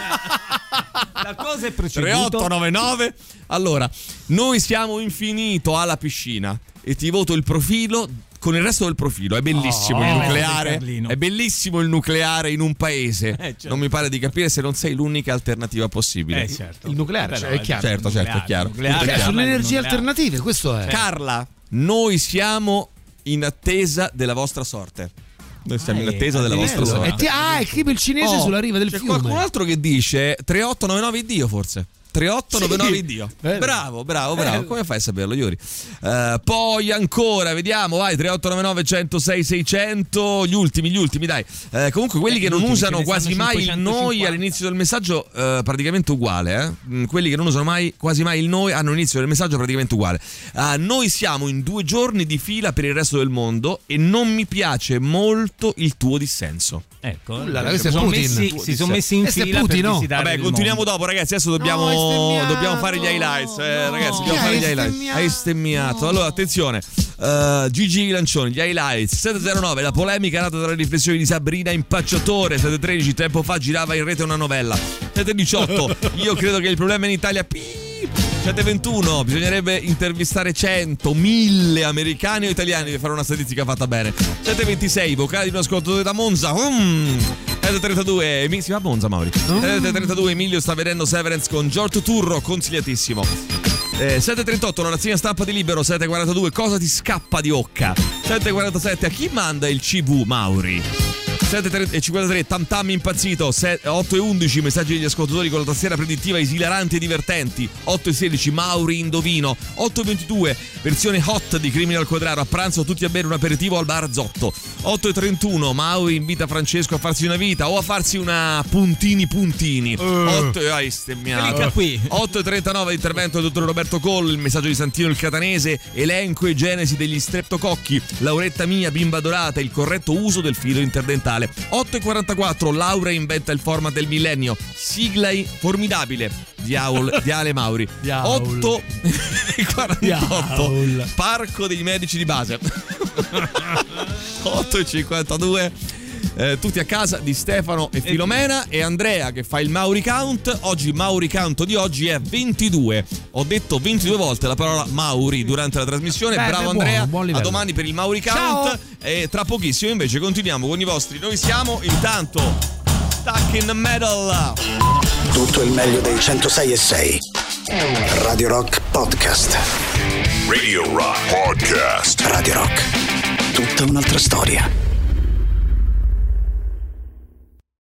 La cosa è tre proceduto. otto nove nove. Allora, noi siamo infinito alla piscina e ti voto il profilo con il resto del profilo. È bellissimo Oh, il eh, nucleare. Carlino. È bellissimo il nucleare in un paese. Eh, certo. Non mi pare di capire se non sei l'unica alternativa possibile. Eh, certo. Il nucleare, cioè, Però, è chiaro. Certo, certo, è chiaro. nucleare, Tutto è Cioè, chiaro. sono Nucleare. energie alternative, questo è. Carla, noi siamo in attesa della vostra sorte. Noi siamo in Ah, attesa è della vostra bello, sorte. E ti- ah, è tipo il cinese Oh, sulla riva del c'è fiume. qualcun altro che dice tre otto nove nove Dio forse. tre otto nove nove Sì. Dio. Bello. Bravo, bravo, bravo. Bello. Come fai a saperlo, Iori? Eh, poi ancora, vediamo, vai, tre otto nove nove uno zero sei sei zero zero. Gli ultimi, gli ultimi, dai. Eh, comunque quelli Eh, che gli non ultimi, usano ce ne quasi stanno mai il cinquecentocinquanta. noi all'inizio del messaggio, eh, praticamente uguale, eh? Mm, Quelli che non usano mai, quasi mai il noi hanno l'inizio del messaggio praticamente uguale. Eh, noi siamo in due giorni di fila per il resto del mondo e non mi piace molto il tuo dissenso. Ecco, Ullala, si questo è sono Putin. messi, si sono messi in Questo è fila Putin, per no? visitare Vabbè, il continuiamo mondo. dopo, ragazzi. Adesso dobbiamo, No, hai stemmiato. dobbiamo fare gli highlights. Eh, No. ragazzi, dobbiamo Chi fare hai gli highlights. stemmiato? Hai stemmiato. Allora, attenzione. Uh, Gigi Lancioni, gli highlights. sette zero nove, la polemica nata dalle riflessioni di Sabrina Impacciatore. sette tredici, tempo fa girava in rete una novella. sette diciotto, io credo che il problema in Italia. sette ventuno, bisognerebbe intervistare cento, mille americani o italiani per fare una statistica fatta bene. sette ventisei, vocale di un ascoltatore da Monza. Mm. sette trentadue, mi- si va a Monza, Mauri. sette trentadue, Emilio sta vedendo Severance con Giorgio Turro, consigliatissimo. Eh, sette trentotto, la rassegna stampa di Libero. Sette quarantadue, cosa ti scappa di Occa? sette quarantasette, a chi manda il C V, Mauri? sette cinquantatré, Tam Tam impazzito. otto e undici, messaggi degli ascoltatori con la tastiera predittiva esilaranti e divertenti. otto e sedici, Mauri indovino. otto e ventidue, versione hot di Criminal Quadraro. A pranzo tutti a bere un aperitivo al bar Zotto. otto e trentuno, Mauri invita Francesco a farsi una vita o a farsi una puntini puntini. otto e hai stemmiato. Clicca qui. otto e trentanove, intervento del dottor Roberto Coll. Il messaggio di Santino il Catanese. Elenco e genesi degli streptococchi. Lauretta mia, bimba dorata, il corretto uso del filo interdentale. otto e quarantaquattro, Laura inventa il format del millennio. Sigla formidabile di, Aul, di Ale Mauri. otto e quarantotto, Parco dei medici di base. otto e cinquantadue, eh, tutti a casa di Stefano e Filomena e Andrea che fa il Mauri Count. Oggi il Mauri Count di oggi è ventidue. Ho detto ventidue volte la parola Mauri durante la trasmissione. Beh, Bravo beh, buono, Andrea, buon a livello. domani per il Mauri Count. Ciao. E tra pochissimo invece continuiamo con i vostri Noi siamo. Intanto Stuck in the Metal. Tutto il meglio dei centosei e sei. Radio Rock Podcast. Radio Rock Podcast. Radio Rock. Tutta un'altra storia.